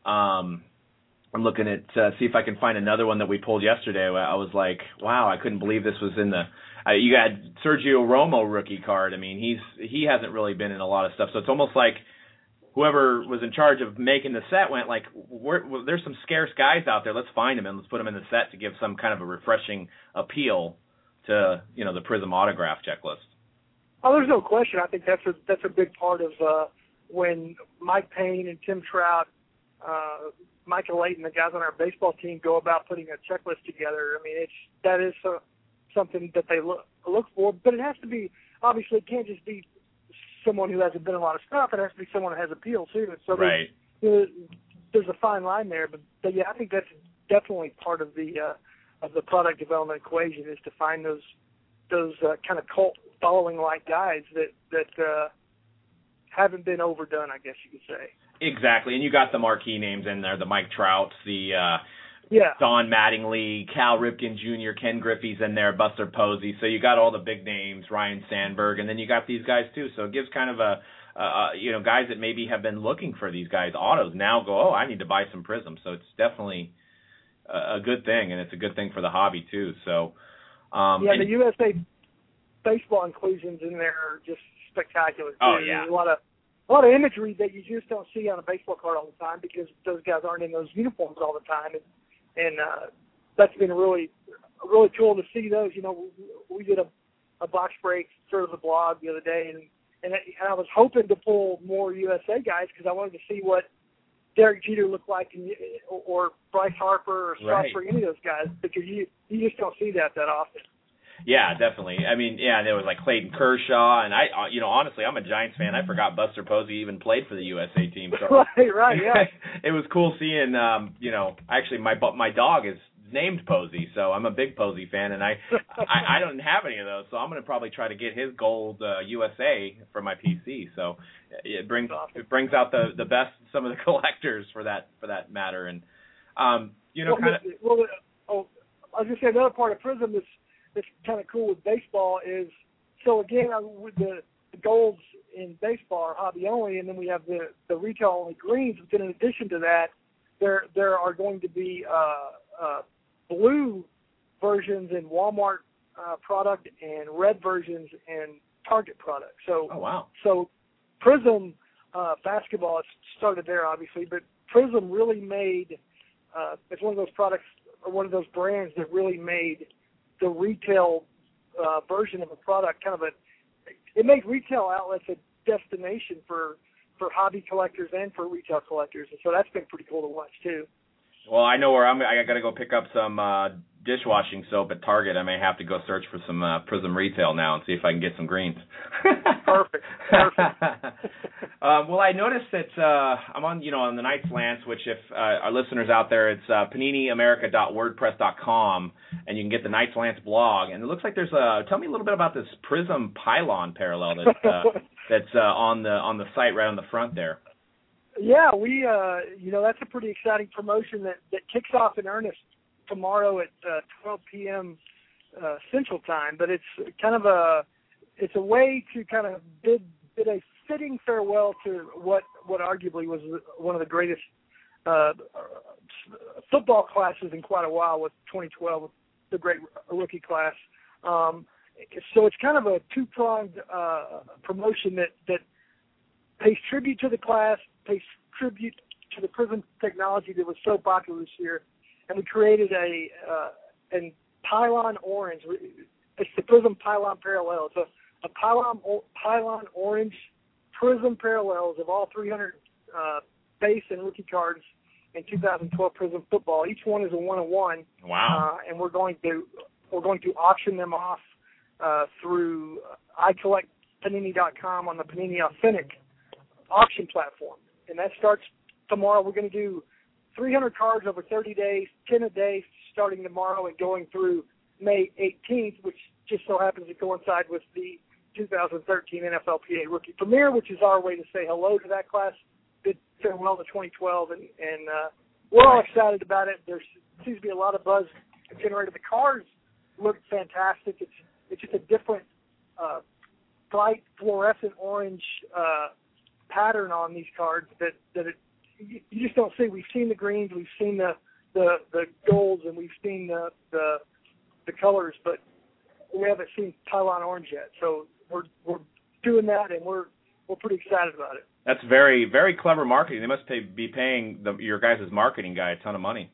I'm looking at see if I can find another one that we pulled yesterday. I was like, wow, I couldn't believe this was in the you got Sergio Romo rookie card. I mean, he hasn't really been in a lot of stuff. So it's almost like whoever was in charge of making the set went like, there's some scarce guys out there. Let's find them and let's put them in the set to give some kind of a refreshing appeal to, you know, the Prism autograph checklist. Oh, there's no question. I think that's a big part of when Mike Payne and Tim Trout, Michael Layton, the guys on our baseball team, go about putting a checklist together. I mean, that is something that they look for, but it has to be, obviously, it can't just be someone who hasn't been in a lot of stuff. It has to be someone who has appeal too. So right. There's a fine line there, but yeah, I think that's definitely part of the product development equation, is to find those kind of cult following like guys that haven't been overdone, I guess you could say. Exactly, and you got the marquee names in there, the Mike Trouts, the Don Mattingly, Cal Ripken Jr., Ken Griffey's in there, Buster Posey. So you got all the big names, Ryan Sandberg, and then you got these guys too. So it gives kind of guys that maybe have been looking for these guys autos now go, oh, I need to buy some Prism. So it's definitely a good thing, and it's a good thing for the hobby too. So the USA baseball inclusions in there are just spectacular too. Oh yeah, There's a lot of imagery that you just don't see on a baseball card all the time, because those guys aren't in those uniforms all the time, and that's been really cool to see those. You know, we did a box break for the blog the other day, and I was hoping to pull more USA guys because I wanted to see what Derek Jeter looked like, or Bryce Harper or Strasburg, any of those guys, because you just don't see that often. Yeah, definitely. I mean, there was like Clayton Kershaw, and I, honestly, I'm a Giants fan. I forgot Buster Posey even played for the USA team. So right, yeah. It was cool seeing, actually my dog is named Posey, so I'm a big Posey fan, and I don't have any of those, so I'm going to probably try to get his gold USA for my PC. So it brings out the best some of the collectors for that matter, and I was going to say another part of Prism that's kind of cool with baseball is, so again, with the golds in baseball are hobby only, and then we have the retail only greens. But in addition to that, there are going to be blue versions in Walmart product and red versions in Target product. So, oh wow! So Prism basketball, it started there obviously, but Prism really made it's one of those products or one of those brands that really made the retail version of a product it made retail outlets a destination for hobby collectors and for retail collectors, and so that's been pretty cool to watch too. Well, I know where I got to go pick up some dishwashing soap at Target. I may have to go search for some Prism retail now and see if I can get some greens. Perfect. Well, I noticed that I'm on the Knights Lance, which if our listeners out there, it's paniniamerica.wordpress.com, and you can get the Knights Lance blog. And it looks like there's tell me a little bit about this Prism Pylon parallel that's on the site right on the front there. Yeah, we that's a pretty exciting promotion that kicks off in earnest tomorrow at 12 p.m. Central Time. But it's kind of a way to kind of bid a fitting farewell to what arguably was one of the greatest football classes in quite a while, with 2012, with the great rookie class. So it's kind of a two-pronged promotion that pays tribute to the class, pays tribute to the Prism technology that was so popular this year, and we created a Pylon Orange. It's the Prism Pylon Parallel. It's a Pylon Orange Prism Parallels of all 300 base and rookie cards in 2012 Prism football. Each one is a 1-of-1. Wow! And we're going to auction them off through iCollectPanini.com on the Panini Authentic auction platform, and that starts tomorrow. We're going to do 300 cards over 30 days, 10 a day, starting tomorrow and going through May 18th, which just so happens to coincide with the 2013 NFLPA Rookie Premiere, which is our way to say hello to that class. Bid farewell to 2012, and we're all excited about it. There seems to be a lot of buzz generated. The cards look fantastic. It's just a different bright fluorescent orange pattern on these cards that you just don't see. We've seen the greens, we've seen the golds, and we've seen the colors, but we haven't seen Pylon Orange yet. So we're doing that, and we're pretty excited about it. That's very, very clever marketing. They must be paying your guys' marketing guy a ton of money.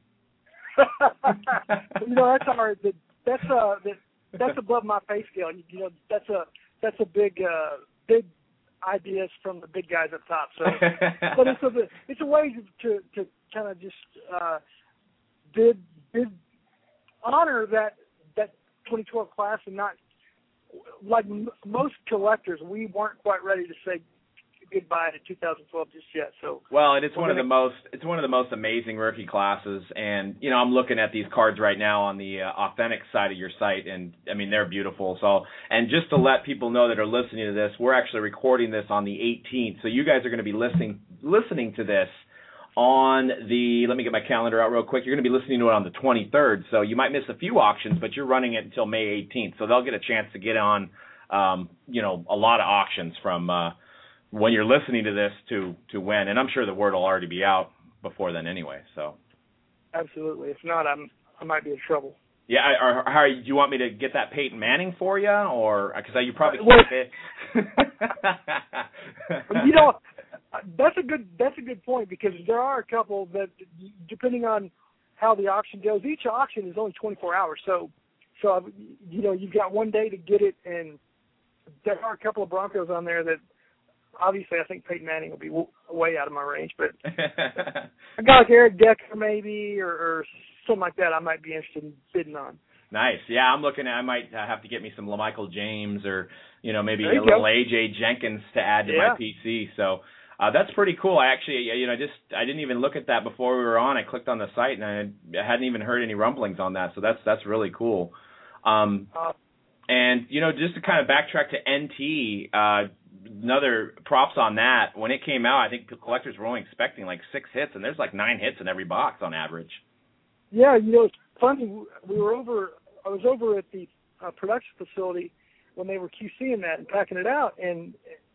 That's hard. That's above my pay scale. That's a big ideas from the big guys up top. So, but it's a way to kind of just bid honor that 2012 class, and not like most collectors, we weren't quite ready to say goodbye to 2012 just yet. So it's one of the most amazing rookie classes, and I'm looking at these cards right now on the authentic side of your site, and I mean they're beautiful. So, and just to let people know that are listening to this, we're actually recording this on the 18th, so you guys are going to be listening to this on the, let me get my calendar out real quick, you're going to be listening to it on the 23rd, so you might miss a few auctions, but you're running it until May 18th, so they'll get a chance to get on, a lot of auctions from when you're listening to this to when, and I'm sure the word will already be out before then anyway, so. Absolutely. If not, I might be in trouble. Yeah, or how do you want me to get that Peyton Manning for you, or, because you probably can't. That's a good point, because there are a couple that, depending on how the auction goes, each auction is only 24 hours. So you've got one day to get it, and there are a couple of Broncos on there that obviously I think Peyton Manning will be way out of my range, but a guy like Eric Decker maybe or something like that I might be interested in bidding on. Nice. Yeah, I'm looking at, I might have to get me some LaMichael James or, maybe a little A.J. Jenkins to add to my PC. So that's pretty cool. I actually, I didn't even look at that before we were on. I clicked on the site, and I hadn't even heard any rumblings on that. So that's really cool. And, just to kind of backtrack to NT, another props on that. When it came out, I think the collectors were only expecting like 6 hits, and there's like 9 hits in every box on average. Yeah, it's funny. I was over at the production facility when they were QCing that and packing it out, and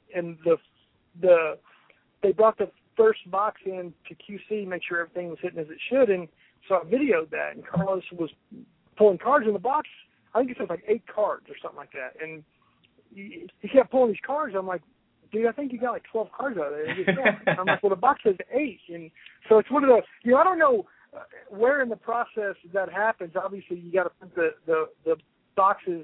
they brought the first box in to QC, make sure everything was hitting as it should, and so I videoed that, and Carlos was pulling cards in the box. I think it said like 8 cards or something like that, and he kept pulling these cards. I'm like, dude, I think you got like 12 cards out of there. I'm like, well, the box says 8, and so it's one of the, I don't know where in the process that happens. Obviously, you got to print the boxes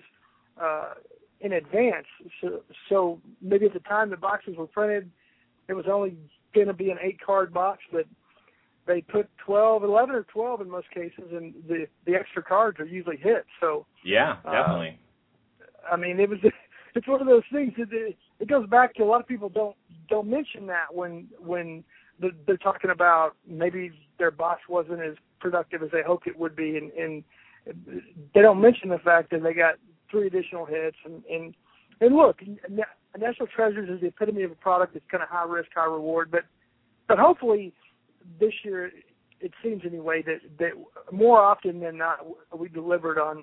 in advance. So maybe at the time the boxes were printed, it was only going to be an 8-card box, but they put 11 or 12 in most cases, and the extra cards are usually hit. So yeah, definitely. I mean, it's one of those things. It goes back to a lot of people don't mention that when they're talking about maybe their box wasn't as productive as they hoped it would be, and they don't mention the fact that they got 3 additional hits. And look, National Treasures is the epitome of a product that's kind of high risk, high reward. But hopefully this year, it seems anyway that more often than not we delivered on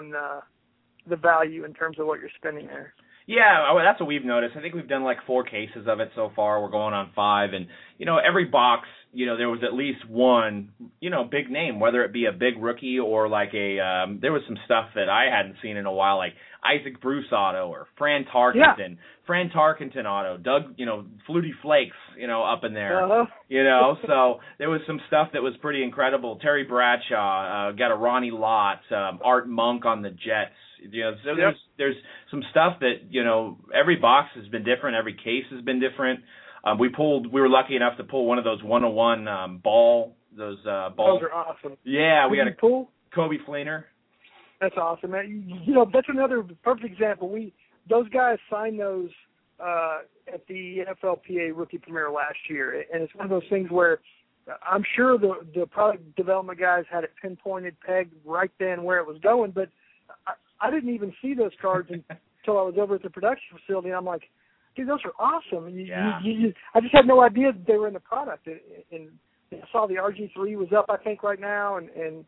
the value in terms of what you're spending there. Yeah, that's what we've noticed. I think we've done like 4 cases of it so far. We're going on 5, and every box, there was at least one, big name, whether it be a big rookie or like there was some stuff that I hadn't seen in a while, like Isaac Bruce auto or Fran Tarkenton auto, Doug, Flutie Flakes, up in there, so there was some stuff that was pretty incredible. Terry Bradshaw, got a Ronnie Lott, Art Monk on the Jets. So there's some stuff that, every box has been different. Every case has been different. We were lucky enough to pull one of those 101 balls. Those are awesome. Yeah, we got a pull Kobe Fleener. That's awesome, man. That's another perfect example. Those guys signed those at the NFLPA Rookie Premiere last year, and it's one of those things where I'm sure the product development guys had it pinpointed, pegged right then where it was going, but I didn't even see those cards until I was over at the production facility, and I'm like, dude, those are awesome. I just had no idea they were in the product. And I saw the RG3 was up, I think, right now, and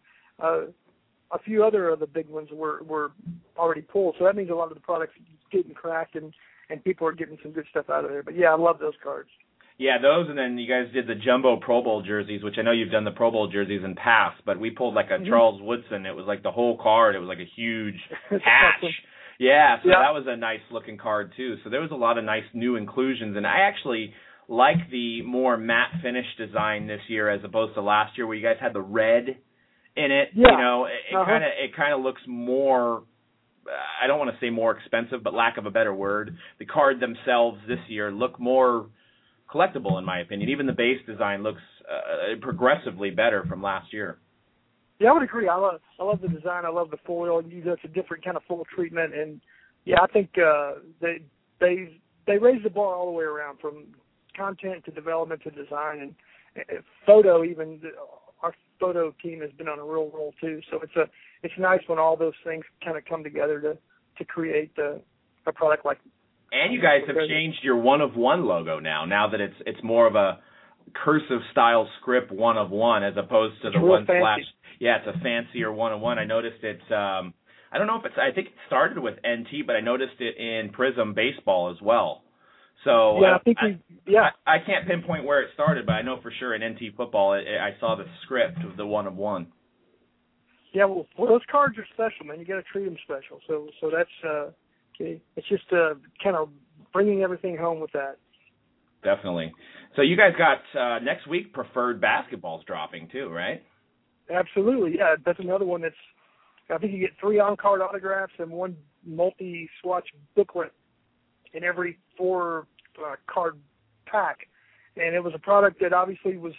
a few other of the big ones were already pulled. So that means a lot of the products getting cracked, and people are getting some good stuff out of there. But, yeah, I love those cards. Yeah, those, and then you guys did the jumbo Pro Bowl jerseys, which I know you've done the Pro Bowl jerseys in past, but we pulled like a Charles Woodson. It was like the whole card. It was like a huge hatch. Awesome. Yeah, so that was a nice-looking card, too. So there was a lot of nice new inclusions, and I actually like the more matte finish design this year as opposed to last year where you guys had the red in it. Yeah. It kind of looks more I don't want to say more expensive, but lack of a better word, the card themselves this year look more collectible, in my opinion. Even the base design looks progressively better from last year. Yeah, I would agree. I love the design. I love the foil. It's a different kind of foil treatment, and yeah, I think they raised the bar all the way around, from content to development to design, and photo. Even our photo team has been on a real roll too. So it's nice when all those things kind of come together to create a product like. And you guys have changed your one of one logo now that it's more of a cursive style script one of one as opposed to the one slash. Yeah, it's a fancier one of one. I noticed it's I don't know if I think it started with NT, but I noticed it in Prism baseball as well. So yeah, I can't pinpoint where it started, but I know for sure in NT football I saw the script of the one of one. Yeah, well, those cards are special, man. You got to treat them special. So that's okay. It's just kind of bringing everything home with that. Definitely. So you guys got next week preferred basketballs dropping too, right? Absolutely, yeah. That's another one that's. I think you get 3 on-card autographs and 1 multi-swatch booklet in every 4 card pack, and it was a product that obviously was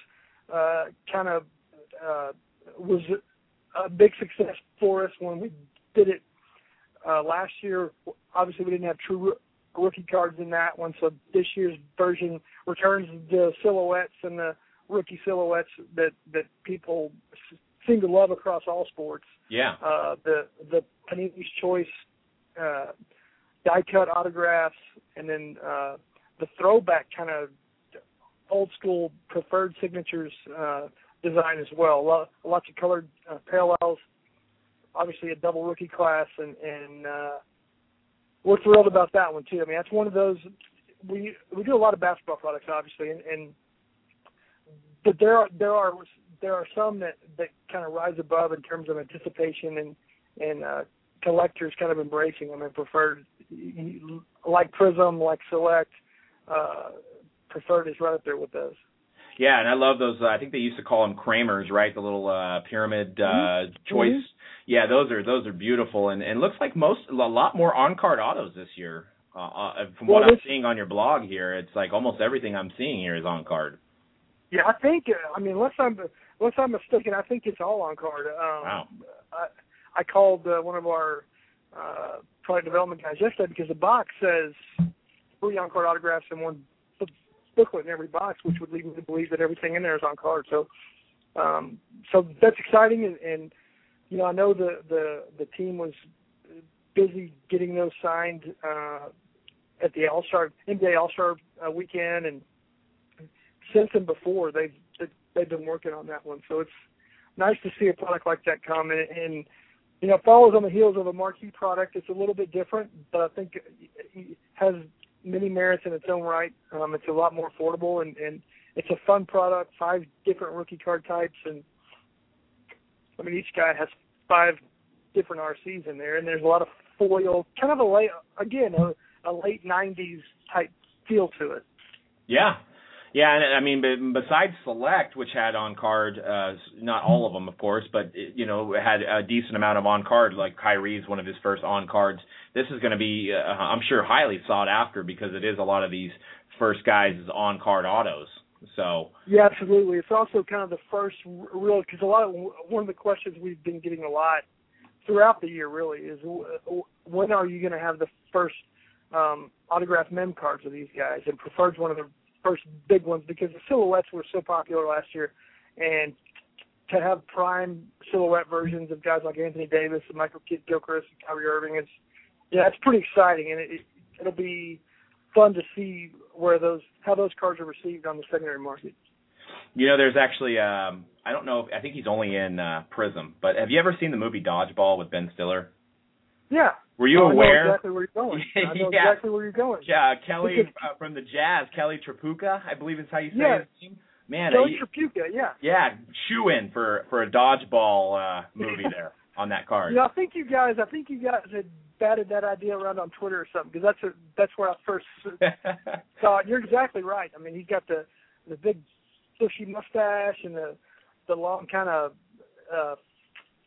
was a big success for us when we did it last year. Obviously, we didn't have true rookie cards in that one, so this year's version returns the silhouettes and the rookie silhouettes that people seem to love across all sports. Yeah. The Panini's Choice die-cut autographs, and then the throwback kind of old-school preferred signatures design as well. Lots of colored parallels. Obviously, a double rookie class, and we're thrilled about that one too. I mean, that's one of those. We do a lot of basketball products, obviously, but there are some that kind of rise above in terms of anticipation and collectors kind of embracing them and preferred, like Prism, like Select. Preferred is right up there with those. Yeah, and I love those. I think they used to call them Kramers, right? The little pyramid choice. Mm-hmm. Yeah, those are beautiful, and looks like a lot more on-card autos this year. From what I'm seeing on your blog here, it's like almost everything I'm seeing here is on-card. Yeah, I think. I mean, unless I'm mistaken, I think it's all on-card. Wow. I called one of our product development guys yesterday because the box says 3 on-card autographs and 1 booklet in every box, which would lead me to believe that everything in there is on card. So that's exciting, and you know, I know the team was busy getting those signed at the NBA All-Star weekend, and since and before they've been working on that one. So it's nice to see a product like that come, and you know, it follows on the heels of a marquee product. It's a little bit different, but I think it has many merits in its own right. It's a lot more affordable, and it's a fun product. 5 different rookie card types, and I mean, each guy has 5 different RCs in there, and there's a lot of foil, kind of a late 90s type feel to it. Yeah. Yeah, and I mean, besides Select, which had on-card, not all of them, of course, but, you know, had a decent amount of on-card, like Kyrie's one of his first on-cards. This is going to be, I'm sure, highly sought after because it is a lot of these first guys' on-card autos. So yeah, absolutely. It's also kind of the first real, because one of the questions we've been getting a lot throughout the year really is when are you going to have the first autographed mem cards of these guys? And Preferred's one of the first big ones because the silhouettes were so popular last year, and to have prime silhouette versions of guys like Anthony Davis and Michael Kidd-Gilchrist and Kyrie Irving it's pretty exciting, and it'll be fun to see how those cards are received on the secondary market. You know, there's actually I don't know, I think he's only in Prism, but have you ever seen the movie Dodgeball with Ben Stiller? Yeah. Were you aware? I know exactly where you're going. Exactly where you're going. Yeah, Kelly from the Jazz, Kelly Tripucka, I believe is how you say his name. Man, Kelly Tripucka, yeah. Yeah, shoe-in for a Dodgeball movie there on that card. You know, I think you guys had batted that idea around on Twitter or something, because that's where I first saw it. You're exactly right. I mean, he's got the big bushy mustache and the long kind of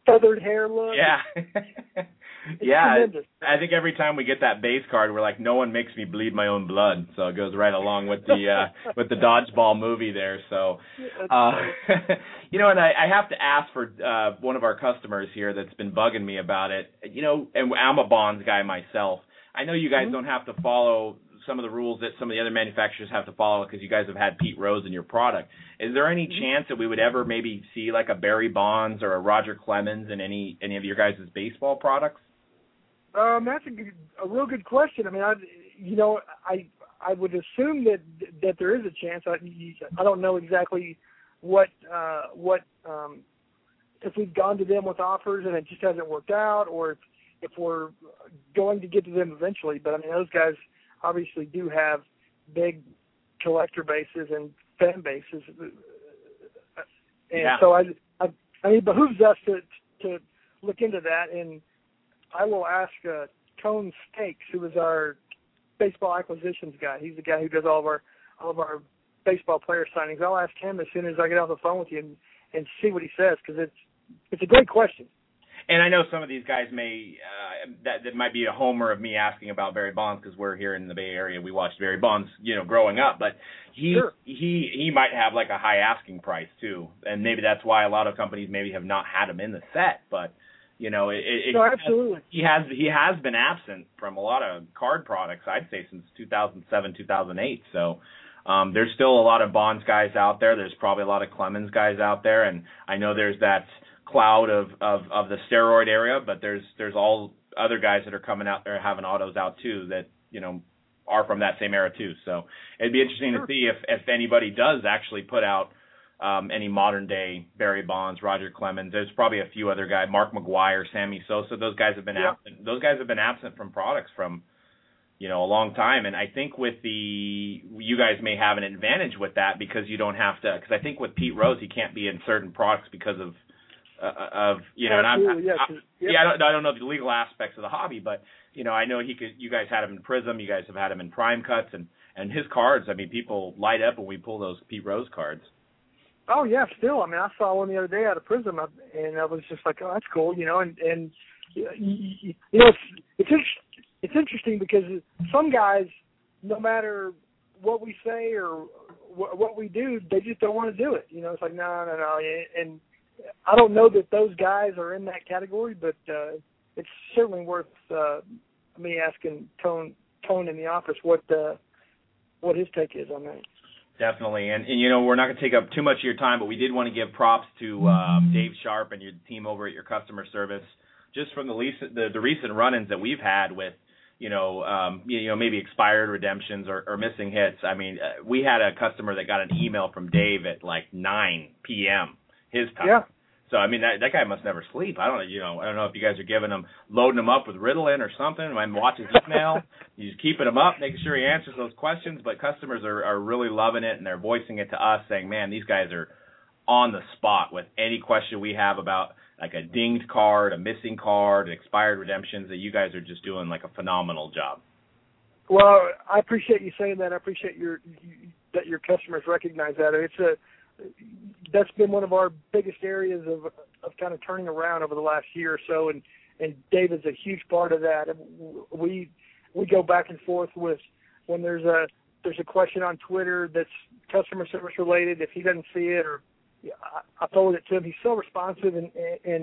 feathered hair look. Yeah. Yeah, tremendous. I think every time we get that base card, we're like, no one makes me bleed my own blood. So it goes right along with the with the dodgeball movie there. So, you know, and I have to ask for one of our customers here that's been bugging me about it. You know, and I'm a Bonds guy myself. I know you guys don't have to follow some of the rules that some of the other manufacturers have to follow because you guys have had Pete Rose in your product. Is there any chance that we would ever maybe see like a Barry Bonds or a Roger Clemens in any of your guys' baseball products? That's a real good question. I mean, I would assume that there is a chance. I don't know exactly what if we've gone to them with offers and it just hasn't worked out, or if we're going to get to them eventually. But I mean, those guys obviously do have big collector bases and fan bases, and so I mean, it behooves us to look into that. And I will ask Tone Stakes, who is our baseball acquisitions guy. He's the guy who does all of our baseball player signings. I'll ask him as soon as I get off the phone with you and see what he says, because it's a great question. And I know some of these guys may that might be a homer of me asking about Barry Bonds because we're here in the Bay Area. We watched Barry Bonds, you know, growing up, but he might have like a high asking price too, and maybe that's why a lot of companies maybe have not had him in the set, but. You know, absolutely. He has been absent from a lot of card products, I'd say, since 2007, 2008. So there's still a lot of Bonds guys out there. There's probably a lot of Clemens guys out there, and I know there's that cloud of the steroid area, but there's all other guys that are coming out there having autos out too that, you know, are from that same era too. So it'd be interesting to see if anybody does actually put out any modern day Barry Bonds, Roger Clemens. There's probably a few other guys, Mark McGwire, Sammy Sosa. Those guys have been absent. Those guys have been absent from products from, you know, a long time. And I think you guys may have an advantage with that because you don't have to. Because I think with Pete Rose, he can't be in certain products because of you know. And I don't know the legal aspects of the hobby, but you know, I know he could. You guys had him in Prism. You guys have had him in Prime Cuts, and his cards. I mean, people light up when we pull those Pete Rose cards. Oh yeah, still. I mean, I saw one the other day out of Prism, and I was just like, oh, that's cool, you know. And you know, it's interesting because some guys, no matter what we say or what we do, they just don't want to do it. You know, it's like no. And I don't know that those guys are in that category, but it's certainly worth me asking Tone in the office what his take is on that. Definitely, and you know, we're not going to take up too much of your time, but we did want to give props to Dave Sharp and your team over at your customer service, just from the recent run-ins that we've had with, you know, maybe expired redemptions or missing hits. I mean, we had a customer that got an email from Dave at like 9 p.m. his time. Yeah. So I mean, that guy must never sleep. I don't know if you guys are loading him up with Ritalin or something. I'm watching his email. You're just keeping him up, making sure he answers those questions. But customers are really loving it, and they're voicing it to us, saying, "Man, these guys are on the spot with any question we have about like a dinged card, a missing card, expired redemptions. That you guys are just doing like a phenomenal job." Well, I appreciate you saying that. I appreciate that your customers recognize that. That's been one of our biggest areas of kind of turning around over the last year or so, and David's a huge part of that. We go back and forth with when there's a question on Twitter that's customer service related. If he doesn't see it, or I forward it to him, he's so responsive, and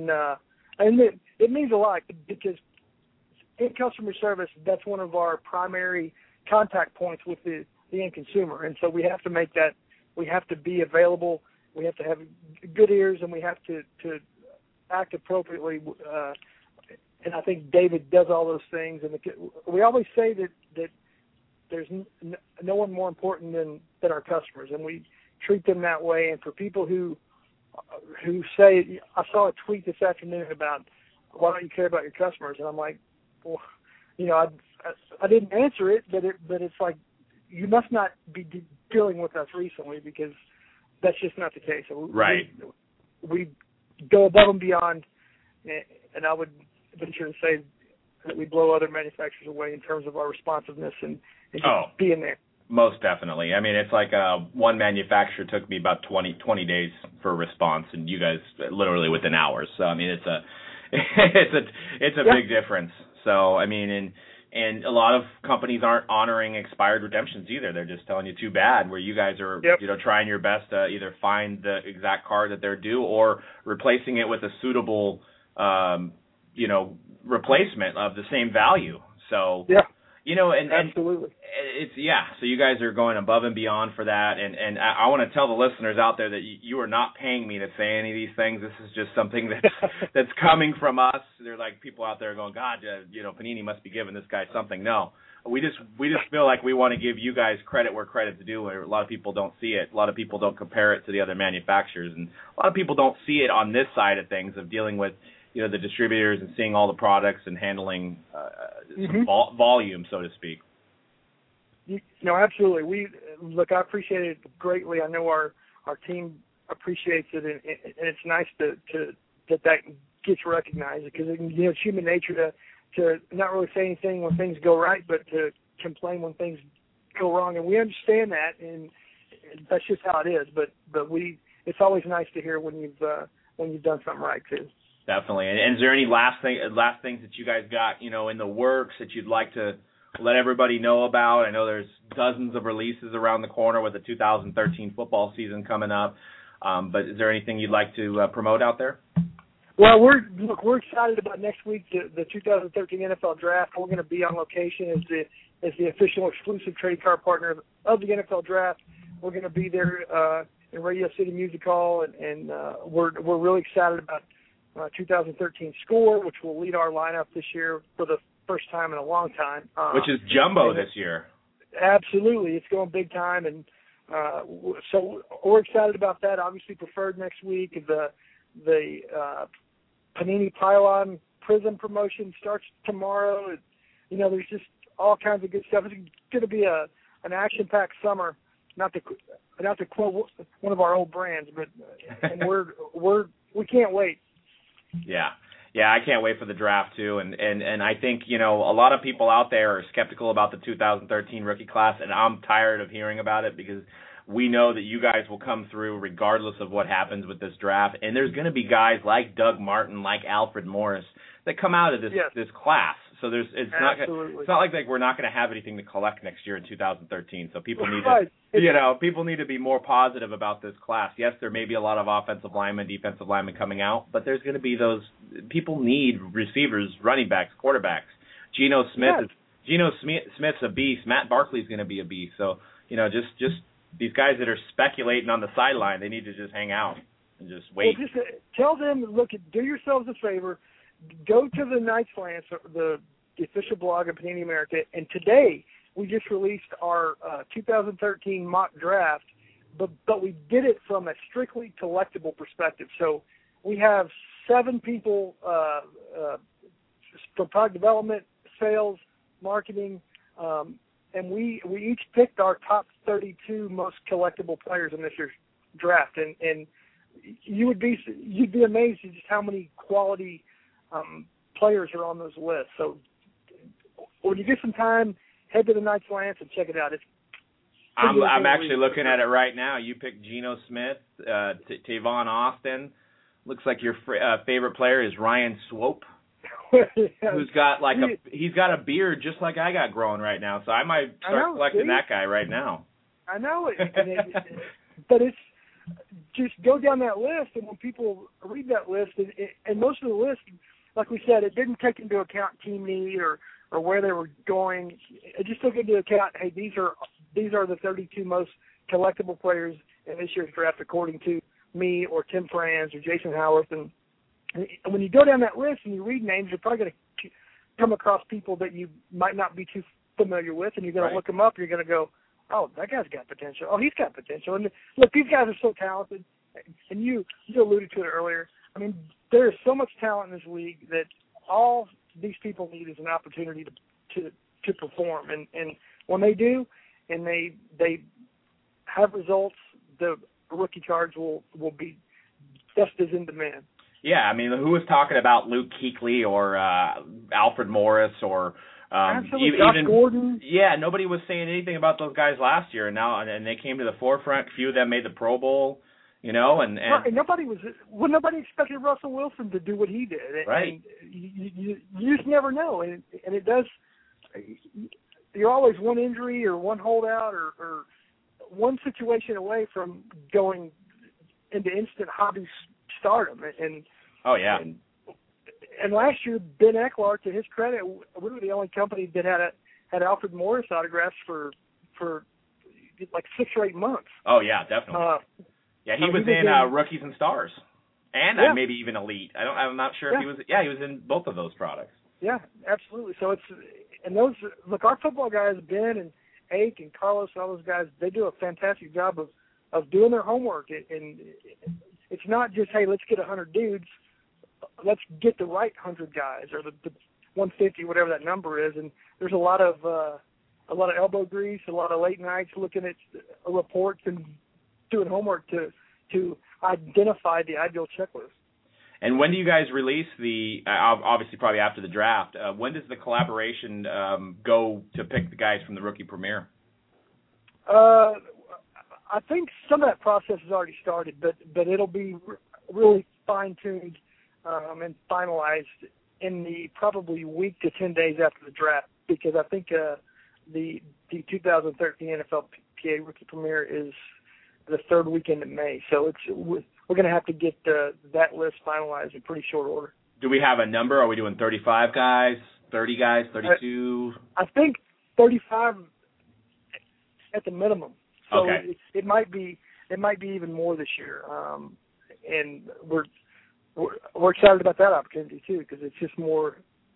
it means a lot because in customer service, that's one of our primary contact points with the end consumer, and so we have to make that. We have to be available. We have to have good ears, and we have to act appropriately. And I think David does all those things. And we always say that there's no one more important than our customers, and we treat them that way. And for people who say, I saw a tweet this afternoon about why don't you care about your customers, and I'm like, well, you know, I didn't answer it, but it's like you must not be dealing with us recently because that's just not the case. Right. We go above and beyond, and I would venture to say that we blow other manufacturers away in terms of our responsiveness and just being there. Most definitely. I mean, it's like one manufacturer took me about 20 days for a response, and you guys literally within hours. So I mean, it's a big difference. So I mean, and a lot of companies aren't honoring expired redemptions either. They're just telling you too bad. Where you guys are, trying your best to either find the exact card that they're due or replacing it with a suitable, replacement of the same value. So and absolutely. So you guys are going above and beyond for that, and I want to tell the listeners out there that you are not paying me to say any of these things. This is just something that's coming from us. There are like people out there going, God, Panini must be giving this guy something. No, we just feel like we want to give you guys credit where credit's due. Where a lot of people don't see it. A lot of people don't compare it to the other manufacturers, and a lot of people don't see it on this side of things of dealing with the distributors and seeing all the products and handling volume, so to speak. Absolutely. I appreciate it greatly. I know our team appreciates it, and it's nice that gets recognized, because it's human nature to not really say anything when things go right, but to complain when things go wrong, and we understand that, and that's just how it is. But it's always nice to hear when you've done something right too. Definitely. And is there any last things that you guys got in the works that you'd like to let everybody know about? I know there's dozens of releases around the corner with the 2013 football season coming up. But is there anything you'd like to promote out there? Well, we're excited about next week, the 2013 NFL Draft. We're going to be on location as the official exclusive trading card partner of the NFL Draft. We're going to be there in Radio City Music Hall, and we're really excited about 2013 Score, which will lead our lineup this year for the first time in a long time. Which is jumbo this year. Absolutely. It's going big time, and so we're excited about that. Obviously, Preferred next week. The Panini Pylon Prism promotion starts tomorrow. There's just all kinds of good stuff. It's going to be an action-packed summer. Not to quote one of our old brands, but and we can't wait. Yeah, I can't wait for the draft too, and I think a lot of people out there are skeptical about the 2013 rookie class, and I'm tired of hearing about it, because we know that you guys will come through regardless of what happens with this draft, and there's going to be guys like Doug Martin, like Alfred Morris, that come out of this class. So it's not like we're not going to have anything to collect next year in 2013. So people need people need to be more positive about this class. Yes, there may be a lot of offensive linemen, defensive linemen coming out, but there's going to be those people need receivers, running backs, quarterbacks. Geno Smith's a beast. Matt Barkley's going to be a beast. So just these guys that are speculating on the sideline, they need to just hang out and just wait. Well, just tell them, do yourselves a favor. Go to the Knights Lance, the official blog of Panini America, and today we just released our 2013 mock draft, but we did it from a strictly collectible perspective. So we have 7 people from product development, sales, marketing, and we each picked our top 32 most collectible players in this year's draft, and you'd be amazed at just how many quality players are on those lists. So when you get some time, head to the Knights Lance and check it out. I'm actually looking at it right now. You picked Geno Smith, Tavon Austin. Looks like your favorite player is Ryan Swope, who's got he's got a beard just like I got growing right now. So I might start collecting that guy right now. I know it, but it's just go down that list, and when people read that list, and most of the list, like we said, it didn't take into account team need or where they were going. It just took into account, hey, these are the 32 most collectible players in this year's draft according to me or Tim Franz or Jason Howarth. And when you go down that list and you read names, you're probably going to come across people that you might not be too familiar with, and you're going to look them up. You're going to go, oh, that guy's got potential. Oh, he's got potential. And look, these guys are so talented. And you alluded to it earlier. I mean, there is so much talent in this league that all these people need is an opportunity to perform. And when they do, and they have results, the rookie cards will be just as in demand. Yeah, I mean, who was talking about Luke Kuechly or Alfred Morris or Absolutely. Josh Gordon. Yeah, nobody was saying anything about those guys last year, and they came to the forefront. A few of them made the Pro Bowl, and right, nobody expected Russell Wilson to do what he did. Right. And you just never know, and it does. You're always one injury or one holdout or one situation away from going into instant hobby stardom. And oh yeah. And last year, Ben Eckler, to his credit, we were the only company that had Alfred Morris autographs for like 6 or 8 months. Oh yeah, definitely. He was in Rookies and Stars, and maybe even Elite. I'm not sure if he was. Yeah, he was in both of those products. Yeah, absolutely. So our football guys, Ben and Ake and Carlos, and all those guys, they do a fantastic job of doing their homework. And it's not just, hey, let's get 100 dudes. Let's get the right 100 guys, or the 150, whatever that number is. And there's a lot of elbow grease, a lot of late nights looking at reports and doing homework to identify the ideal checklist. And when do you guys release obviously probably after the draft, when does the collaboration go to pick the guys from the Rookie Premier? I think some of that process has already started, but it'll be really fine-tuned and finalized in the probably week to 10 days after the draft, because I think the 2013 NFLPA Rookie Premier is the third weekend in May. So we're going to have to get that list finalized in pretty short order. Do we have a number? Are we doing 35 guys, 30 guys, 32? I think 35 at the minimum. So okay. It might be even more this year. And we're excited about that opportunity too, because it's just more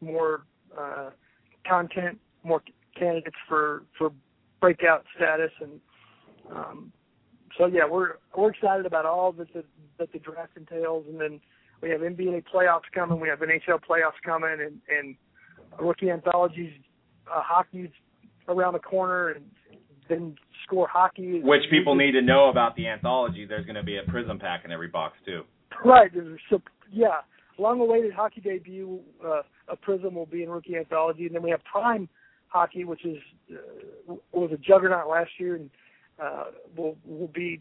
content, more candidates for breakout status, and so yeah, we're excited about all that the draft entails. And then we have NBA playoffs coming, we have NHL playoffs coming, and rookie anthologies, hockey's around the corner, and then Score Hockey. Which people need to know about the anthology. There's going to be a Prism pack in every box too. Right. So, yeah, long-awaited hockey debut, a Prism will be in Rookie Anthology. And then we have Prime Hockey, which was a juggernaut last year, and will be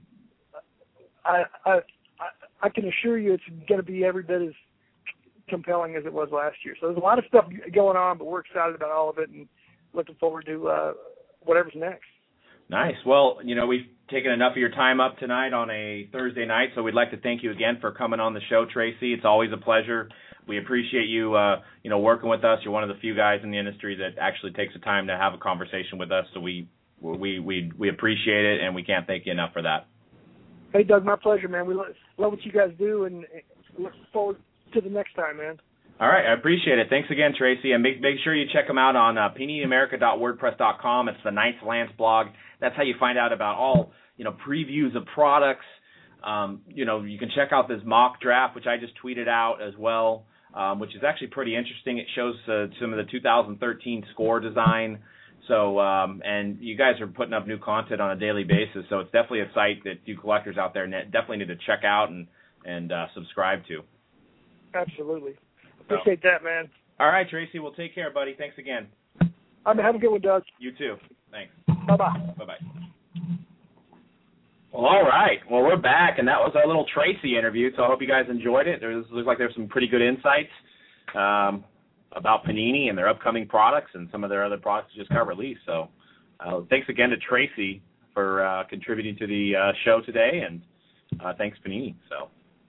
I can assure you it's going to be every bit as compelling as it was last year. So there's a lot of stuff going on, but we're excited about all of it and looking forward to whatever's next. Nice. Well, we've taken enough of your time up tonight on a Thursday night, so we'd like to thank you again for coming on the show, Tracy. It's always a pleasure. We appreciate you, working with us. You're one of the few guys in the industry that actually takes the time to have a conversation with us, so we appreciate it, and we can't thank you enough for that. Hey, Doug, my pleasure, man. We love what you guys do, and look forward to the next time, man. All right, I appreciate it. Thanks again, Tracy, and make sure you check them out on paniniamerica.wordpress.com. It's the Knights Lance blog. That's how you find out about all previews of products. You can check out this mock draft, which I just tweeted out as well, which is actually pretty interesting. It shows some of the 2013 score design. So, and you guys are putting up new content on a daily basis, so it's definitely a site that you collectors out there definitely need to check out and subscribe to. Absolutely. Appreciate that, man. All right, Tracy. Well, take care, buddy. Thanks again. Have a good one, Doug. You too. Thanks. Bye-bye. Bye-bye. Well, all right. Well, we're back, and that was our little Tracy interview, so I hope you guys enjoyed it. Looks like there's some pretty good insights about Panini and their upcoming products and some of their other products that just got released. So thanks again to Tracy for contributing to the show today, and thanks, Panini. So,